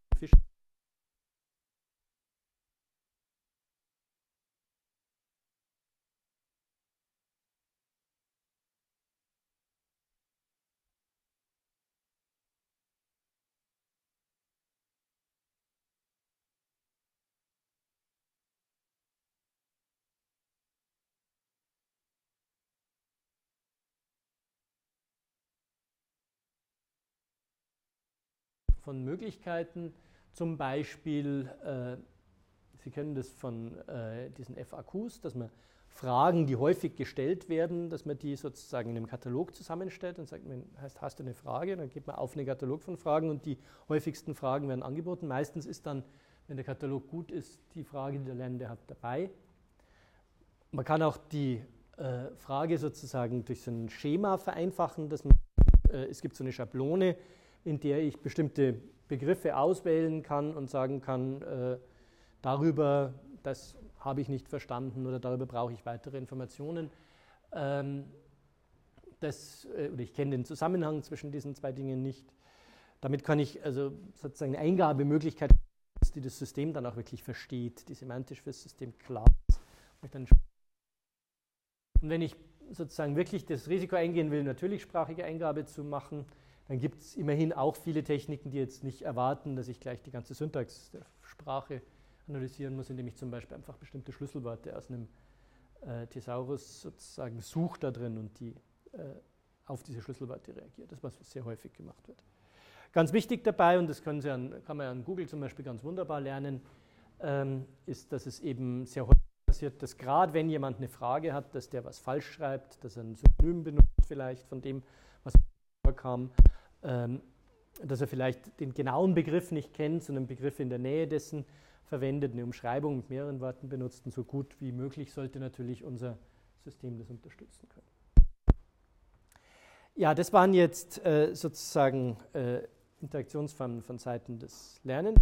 Von Möglichkeiten, zum Beispiel, äh, Sie kennen das von äh, diesen F A Qs, dass man Fragen, die häufig gestellt werden, dass man die sozusagen in einem Katalog zusammenstellt und sagt, heißt, hast du eine Frage? Dann geht man auf einen Katalog von Fragen und die häufigsten Fragen werden angeboten. Meistens ist dann, wenn der Katalog gut ist, die Frage, die der Lernende hat, dabei. Man kann auch die äh, Frage sozusagen durch so ein Schema vereinfachen, dass man, äh, es gibt so eine Schablone, in der ich bestimmte Begriffe auswählen kann und sagen kann, äh, darüber, das habe ich nicht verstanden oder darüber brauche ich weitere Informationen. Ähm, das, äh, oder ich kenne den Zusammenhang zwischen diesen zwei Dingen nicht. Damit kann ich also sozusagen eine Eingabemöglichkeit, die das System dann auch wirklich versteht, die semantisch für das System klar ist. Und wenn ich sozusagen wirklich das Risiko eingehen will, natürlichsprachige Eingabe zu machen, dann gibt es immerhin auch viele Techniken, die jetzt nicht erwarten, dass ich gleich die ganze Syntax der Sprache analysieren muss, indem ich zum Beispiel einfach bestimmte Schlüsselworte aus einem äh, Thesaurus sozusagen suche da drin und die äh, auf diese Schlüsselworte reagiert. Das ist was, was sehr häufig gemacht wird. Ganz wichtig dabei, und das können Sie an, kann man an Google zum Beispiel ganz wunderbar lernen, ähm, ist, dass es eben sehr häufig passiert, dass gerade wenn jemand eine Frage hat, dass der was falsch schreibt, dass er ein Synonym benutzt vielleicht von dem, was vorkam, ähm, dass er vielleicht den genauen Begriff nicht kennt, sondern Begriffe in der Nähe dessen verwendet, eine Umschreibung mit mehreren Worten benutzt, und so gut wie möglich sollte natürlich unser System das unterstützen können. Ja, das waren jetzt äh, sozusagen äh, Interaktionsformen von Seiten des Lernenden.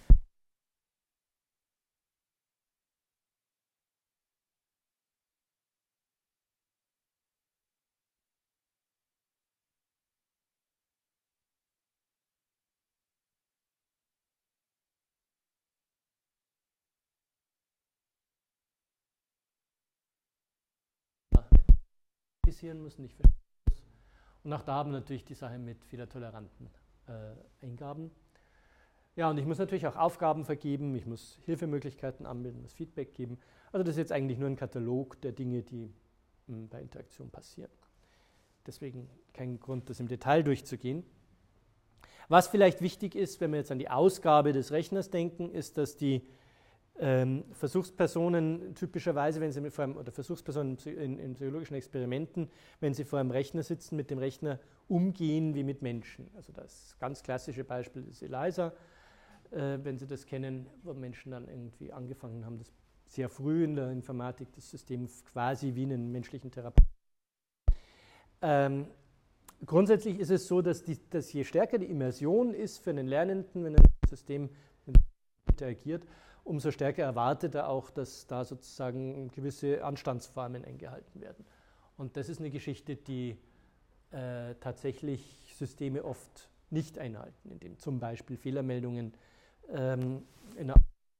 Muss, nicht und auch da haben wir natürlich die Sache mit fehlertoleranten äh, Eingaben. Ja, und ich muss natürlich auch Aufgaben vergeben, ich muss Hilfemöglichkeiten anbieten, muss Feedback geben. Also das ist jetzt eigentlich nur ein Katalog der Dinge, die mh, bei Interaktion passieren. Deswegen kein Grund, das im Detail durchzugehen. Was vielleicht wichtig ist, wenn wir jetzt an die Ausgabe des Rechners denken, ist, dass die Ähm, Versuchspersonen typischerweise, wenn sie vor einem, oder Versuchspersonen in, in psychologischen Experimenten, wenn sie vor einem Rechner sitzen, mit dem Rechner umgehen wie mit Menschen. Also das ganz klassische Beispiel ist ELIZA, äh, wenn Sie das kennen, wo Menschen dann irgendwie angefangen haben, das sehr früh in der Informatik, das System quasi wie einen menschlichen Therapeuten. Ähm, grundsätzlich ist es so, dass, die, dass je stärker die Immersion ist für einen Lernenden, wenn ein System interagiert, umso stärker erwartet er auch, dass da sozusagen gewisse Anstandsformen eingehalten werden. Und das ist eine Geschichte, die äh, tatsächlich Systeme oft nicht einhalten, indem zum Beispiel Fehlermeldungen ähm, in einer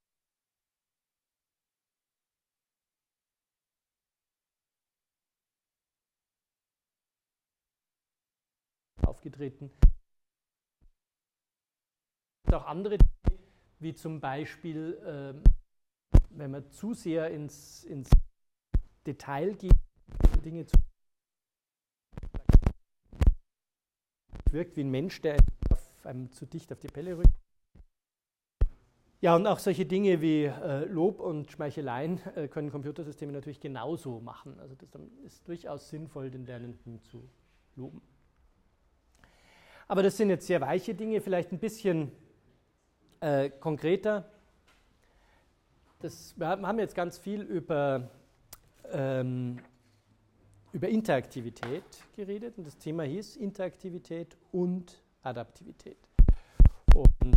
aufgetreten. Es gibt auch andere Dinge, wie zum Beispiel, ähm, wenn man zu sehr ins, ins Detail geht, Dinge zu wirkt wie ein Mensch, der auf einem zu dicht auf die Pelle rückt. Ja, und auch solche Dinge wie äh, Lob und Schmeicheleien äh, können Computersysteme natürlich genauso machen. Also das ist durchaus sinnvoll, den Lernenden zu loben. Aber das sind jetzt sehr weiche Dinge, vielleicht ein bisschen Äh, konkreter, das, wir haben jetzt ganz viel über, ähm, über Interaktivität geredet und das Thema hieß Interaktivität und Adaptivität. Und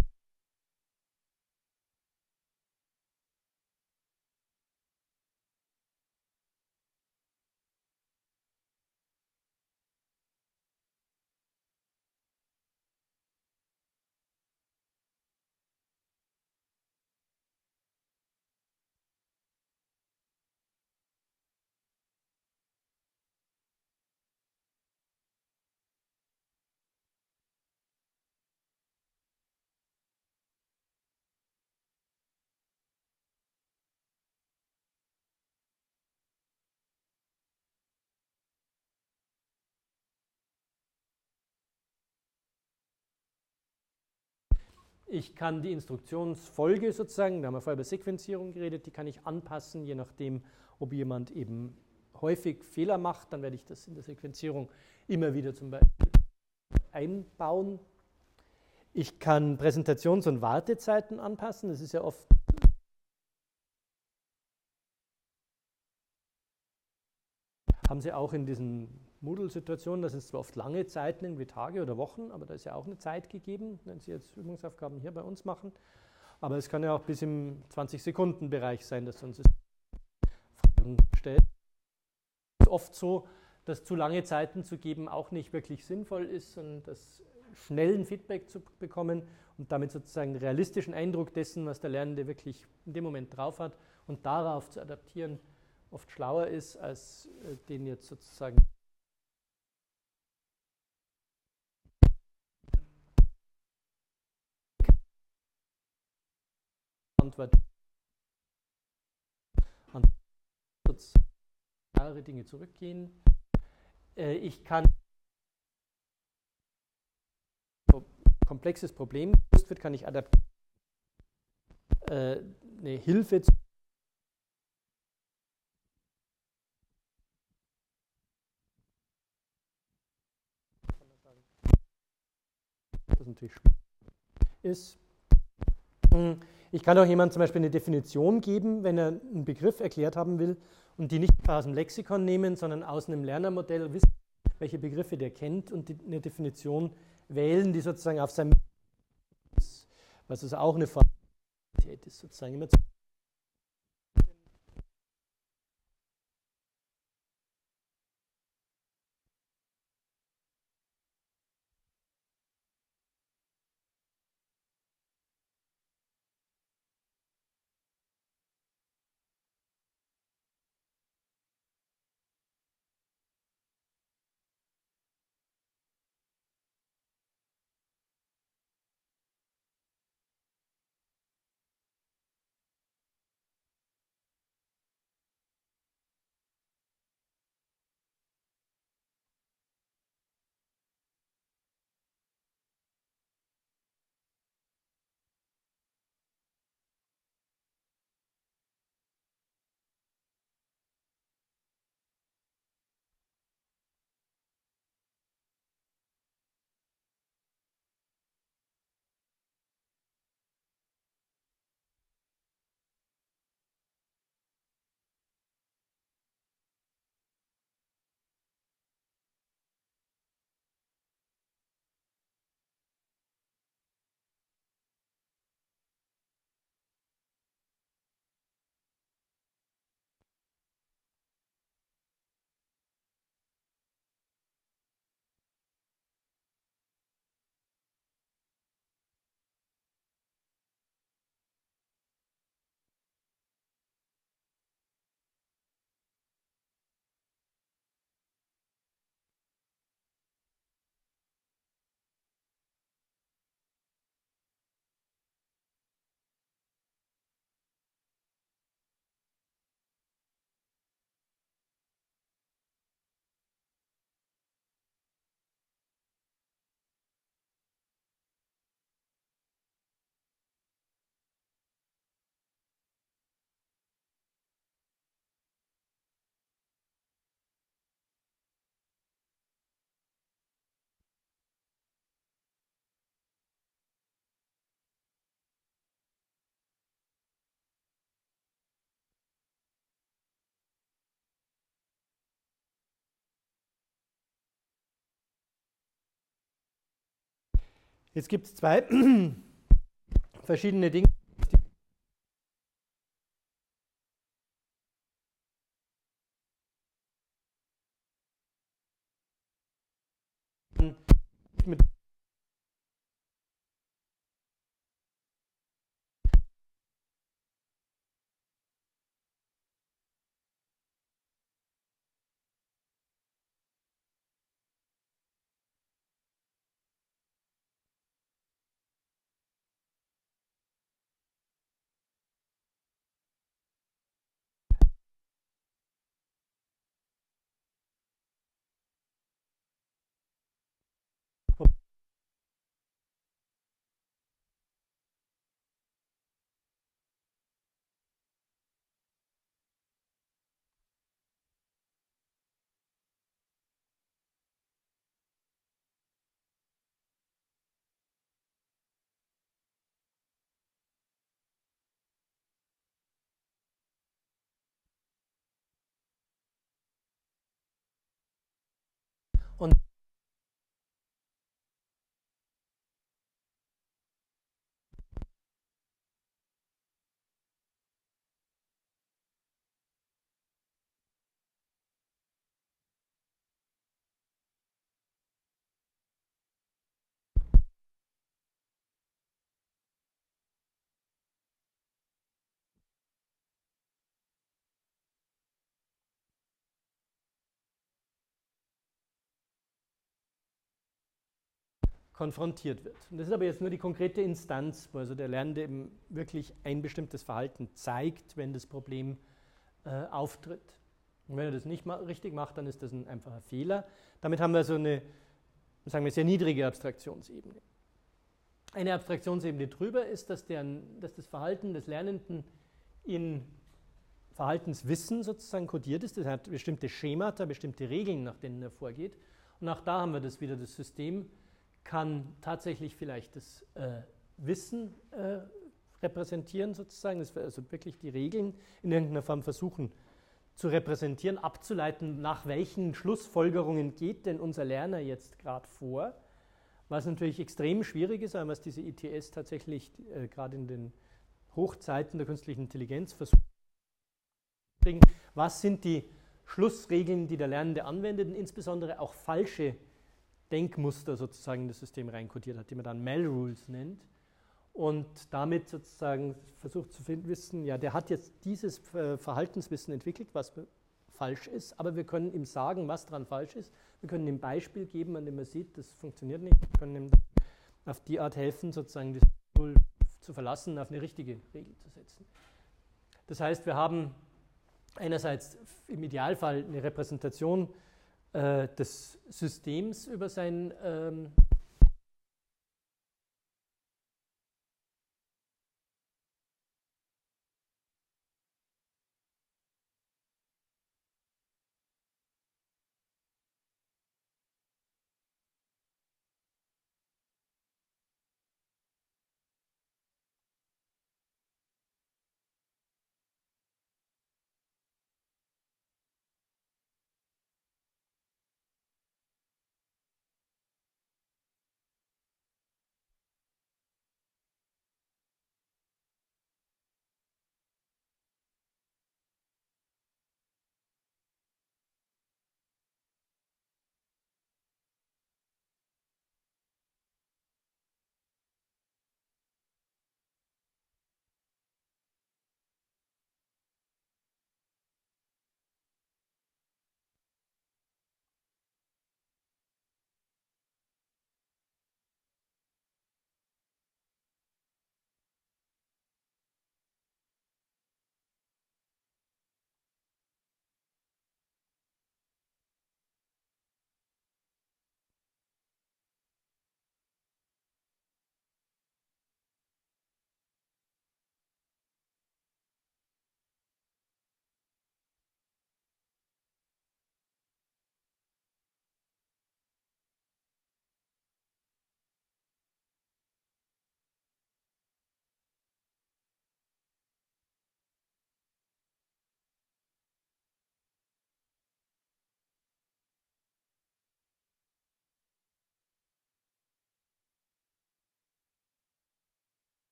ich kann die Instruktionsfolge sozusagen, wir haben ja vorher über Sequenzierung geredet, die kann ich anpassen, je nachdem, ob jemand eben häufig Fehler macht, dann werde ich das in der Sequenzierung immer wieder zum Beispiel einbauen. Ich kann Präsentations- und Wartezeiten anpassen, das ist ja oft haben Sie auch in diesen Moodle-Situationen, das sind zwar oft lange Zeiten, irgendwie Tage oder Wochen, aber da ist ja auch eine Zeit gegeben, wenn Sie jetzt Übungsaufgaben hier bei uns machen. Aber es kann ja auch bis im zwanzig-Sekunden-Bereich sein, dass uns Fragen stellt. Es ist oft so, dass zu lange Zeiten zu geben auch nicht wirklich sinnvoll ist, sondern das schnellen Feedback zu bekommen und damit sozusagen einen realistischen Eindruck dessen, was der Lernende wirklich in dem Moment drauf hat und darauf zu adaptieren, oft schlauer ist, als äh, den jetzt sozusagen Antwort an mehrere Dinge zurückgehen. Äh, ich kann ein komplexes Problem gelöst wird, kann ich adaptieren. Äh, eine Hilfe zu das natürlich ist. Ich kann auch jemandem zum Beispiel eine Definition geben, wenn er einen Begriff erklärt haben will und die nicht aus dem Lexikon nehmen, sondern aus einem Lernermodell wissen, welche Begriffe der kennt und die, eine Definition wählen, die sozusagen auf seinem ist, was also auch eine Formalität ist, sozusagen immer zu Jetzt gibt es zwei verschiedene Dinge. Mit und konfrontiert wird. Und das ist aber jetzt nur die konkrete Instanz, wo also der Lernende eben wirklich ein bestimmtes Verhalten zeigt, wenn das Problem äh, auftritt. Und wenn er das nicht ma richtig macht, dann ist das ein einfacher Fehler. Damit haben wir so eine, sagen wir, sehr niedrige Abstraktionsebene. Eine Abstraktionsebene drüber ist, dass, der, dass das Verhalten des Lernenden in Verhaltenswissen sozusagen kodiert ist. Das hat bestimmte Schemata, bestimmte Regeln, nach denen er vorgeht. Und auch da haben wir das wieder, das System kann tatsächlich vielleicht das äh, Wissen äh, repräsentieren sozusagen, das also wirklich die Regeln in irgendeiner Form versuchen zu repräsentieren, abzuleiten, nach welchen Schlussfolgerungen geht denn unser Lerner jetzt gerade vor, was natürlich extrem schwierig ist, was diese I T S tatsächlich äh, gerade in den Hochzeiten der künstlichen Intelligenz versucht zu bringen. Was sind die Schlussregeln, die der Lernende anwendet und insbesondere auch falsche Denkmuster sozusagen in das System reinkodiert hat, die man dann Malrules nennt und damit sozusagen versucht zu finden, wissen, ja, der hat jetzt dieses Verhaltenswissen entwickelt, was falsch ist, aber wir können ihm sagen, was daran falsch ist. Wir können ihm ein Beispiel geben, an dem er sieht, das funktioniert nicht. Wir können ihm auf die Art helfen, sozusagen das Malrule zu verlassen, auf eine richtige Regel zu setzen. Das heißt, wir haben einerseits im Idealfall eine Repräsentation äh, des Systems über sein ähm,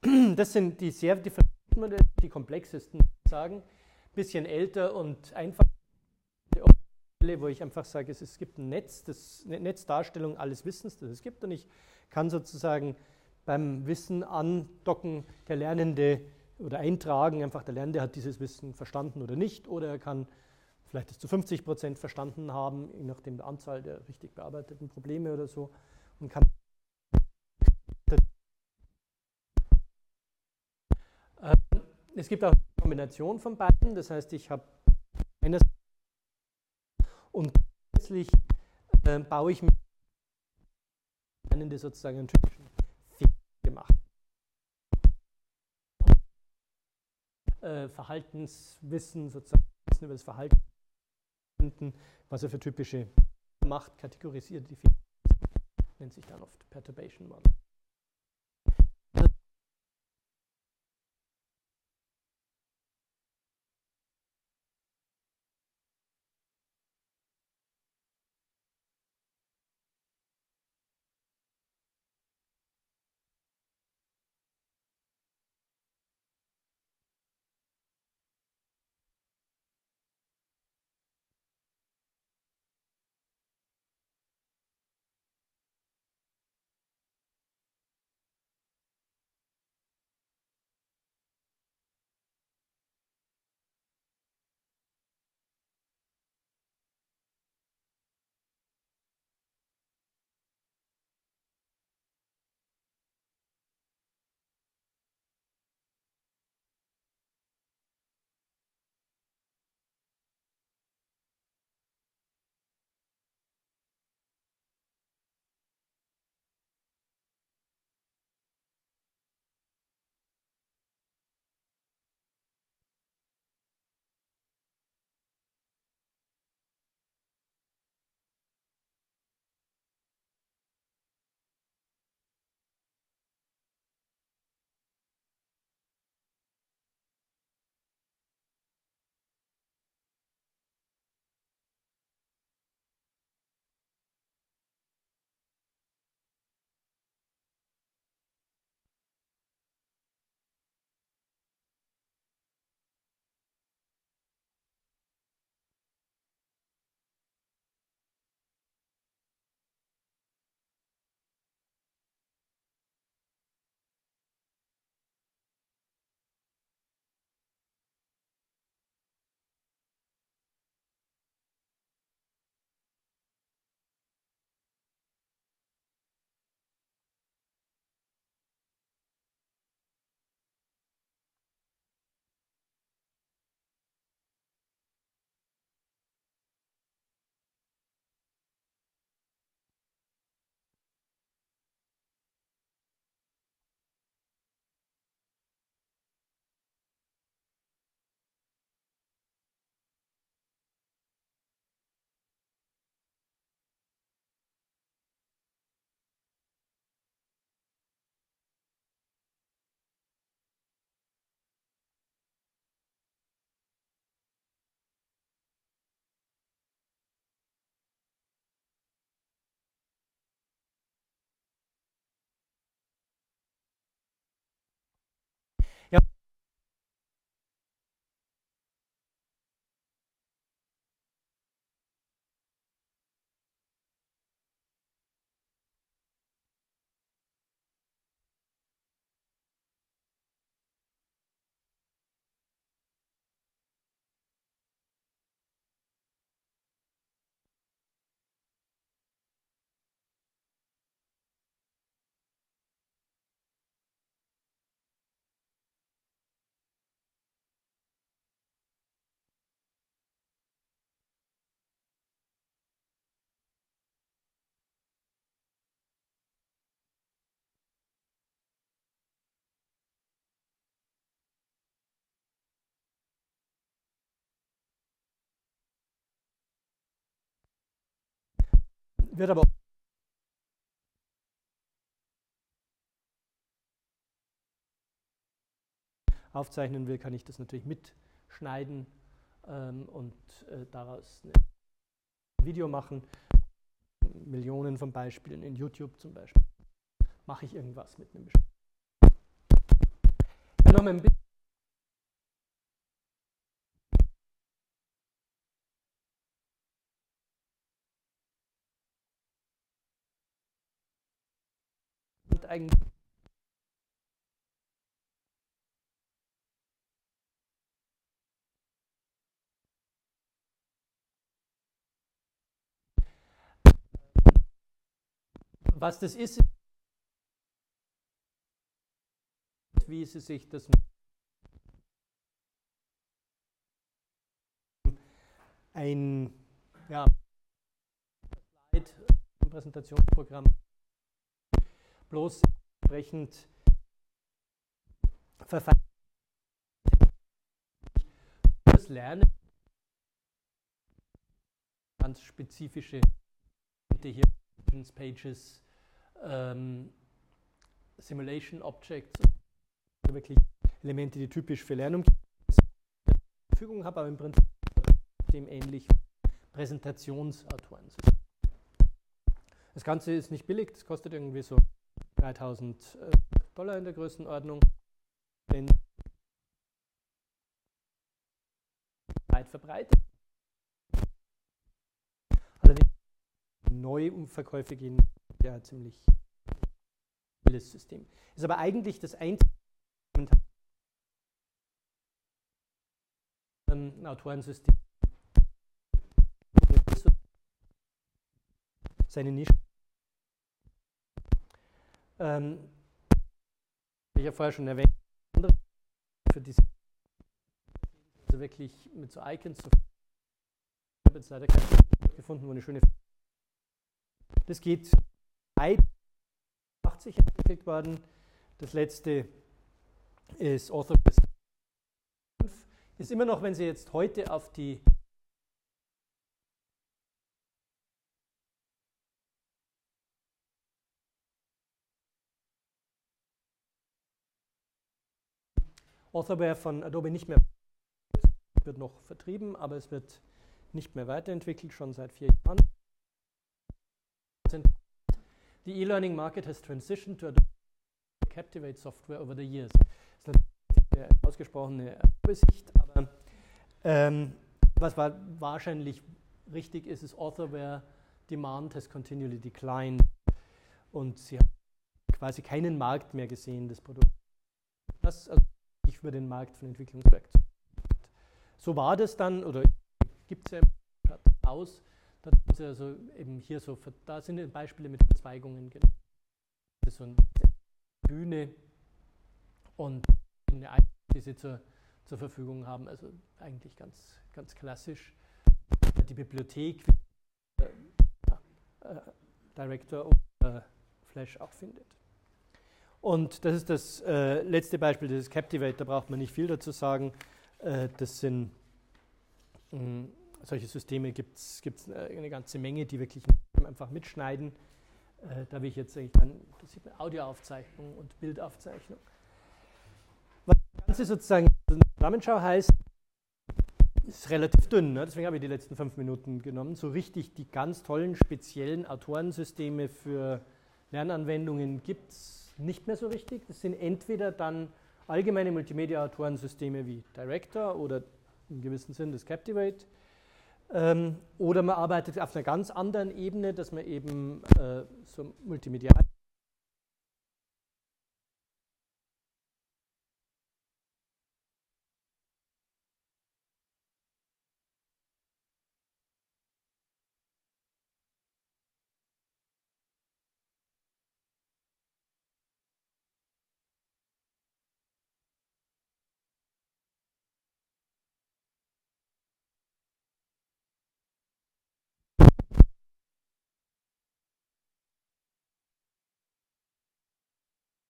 Das sind die sehr differenzierten Modelle, die komplexesten, sagen. Ein bisschen älter und einfacher Modelle, wo ich einfach sage, es, es gibt ein Netz, das, eine Netzdarstellung alles Wissens, das es gibt, und ich kann sozusagen beim Wissen andocken, der Lernende oder eintragen, einfach der Lernende hat dieses Wissen verstanden oder nicht, oder er kann vielleicht es zu fünfzig Prozent verstanden haben, je nachdem der Anzahl der richtig bearbeiteten Probleme oder so, und kann es gibt auch eine Kombination von beiden, das heißt, ich habe eines und zusätzlich äh, baue ich mir Lernende sozusagen einen typischen Fehler gemacht. Äh, Verhaltenswissen, sozusagen Wissen über das Verhalten, was er für typische macht, kategorisiert die Fehler, nennt sich dann oft Perturbation Model. Ja. Wird aber aufzeichnen will, kann ich das natürlich mitschneiden ähm, und äh, daraus ein Video machen. Millionen von Beispielen in YouTube zum Beispiel. Mache ich irgendwas mit einem bestimmten. noch mal ein bisschen und eigentlich was das ist, wie Sie sich das ein ja, Slide, ein Präsentationsprogramm bloß entsprechend verfeinert das Lernen ganz spezifische hier Pages, ähm, Simulation Objects, also wirklich Elemente, die typisch für Lernung zur Verfügung habe, aber im Prinzip dem ähnlich Präsentationsautoren. Das Ganze ist nicht billig, das kostet irgendwie so dreitausend Dollar in der Größenordnung. Wenn weit verbreitet. Allerdings Neuverkäufe gehen ja ziemlich billiges System. Ist aber eigentlich das einzige ein Autorensystem. Seine Nische. Ähm, ich habe vorher schon erwähnt, andere für diese also wirklich mit so Icons zu ich habe jetzt leider kein gefunden, wo eine schöne das geht achtzig entwickelt worden. Das letzte ist AuthorWare fünf. Ist immer noch, wenn Sie jetzt heute auf die AuthorWare von Adobe nicht mehr wird noch vertrieben, aber es wird nicht mehr weiterentwickelt, schon seit vier Jahren. The e-learning market has transitioned to Adobe Captivate software over the years. Das ist natürlich eine ausgesprochene Übersicht, aber ähm, was war wahrscheinlich richtig ist, ist AuthorWare Demand has continually declined und sie haben quasi keinen Markt mehr gesehen, das Produkt. Das also nicht für den Markt von Entwicklungswerkzeugen. So war das dann, oder gibt es ja aus, da haben sie also eben hier so, da sind Beispiele mit Verzweigungen genannt. Das ist so eine Bühne und eine Einheit, die sie zur, zur Verfügung haben, also eigentlich ganz, ganz klassisch. Die Bibliothek, äh, äh, Director oder Flash auch findet. Und das ist das äh, letzte Beispiel, das ist Captivate, da braucht man nicht viel dazu sagen. Äh, das sind mh, solche Systeme, gibt es eine ganze Menge, die wirklich einfach mitschneiden. Äh, da will ich jetzt eigentlich dann, das sieht man Audioaufzeichnung und Bildaufzeichnung. Was das Ganze sozusagen in der Zusammenschau heißt, ist relativ dünn, ne? Deswegen habe ich die letzten fünf Minuten genommen. So richtig die ganz tollen, speziellen Autorensysteme für Lernanwendungen gibt es nicht mehr so richtig. Das sind entweder dann allgemeine Multimedia-Autorensysteme wie Director oder im gewissen Sinn das Captivate. Ähm, oder man arbeitet auf einer ganz anderen Ebene, dass man eben äh, so multimedial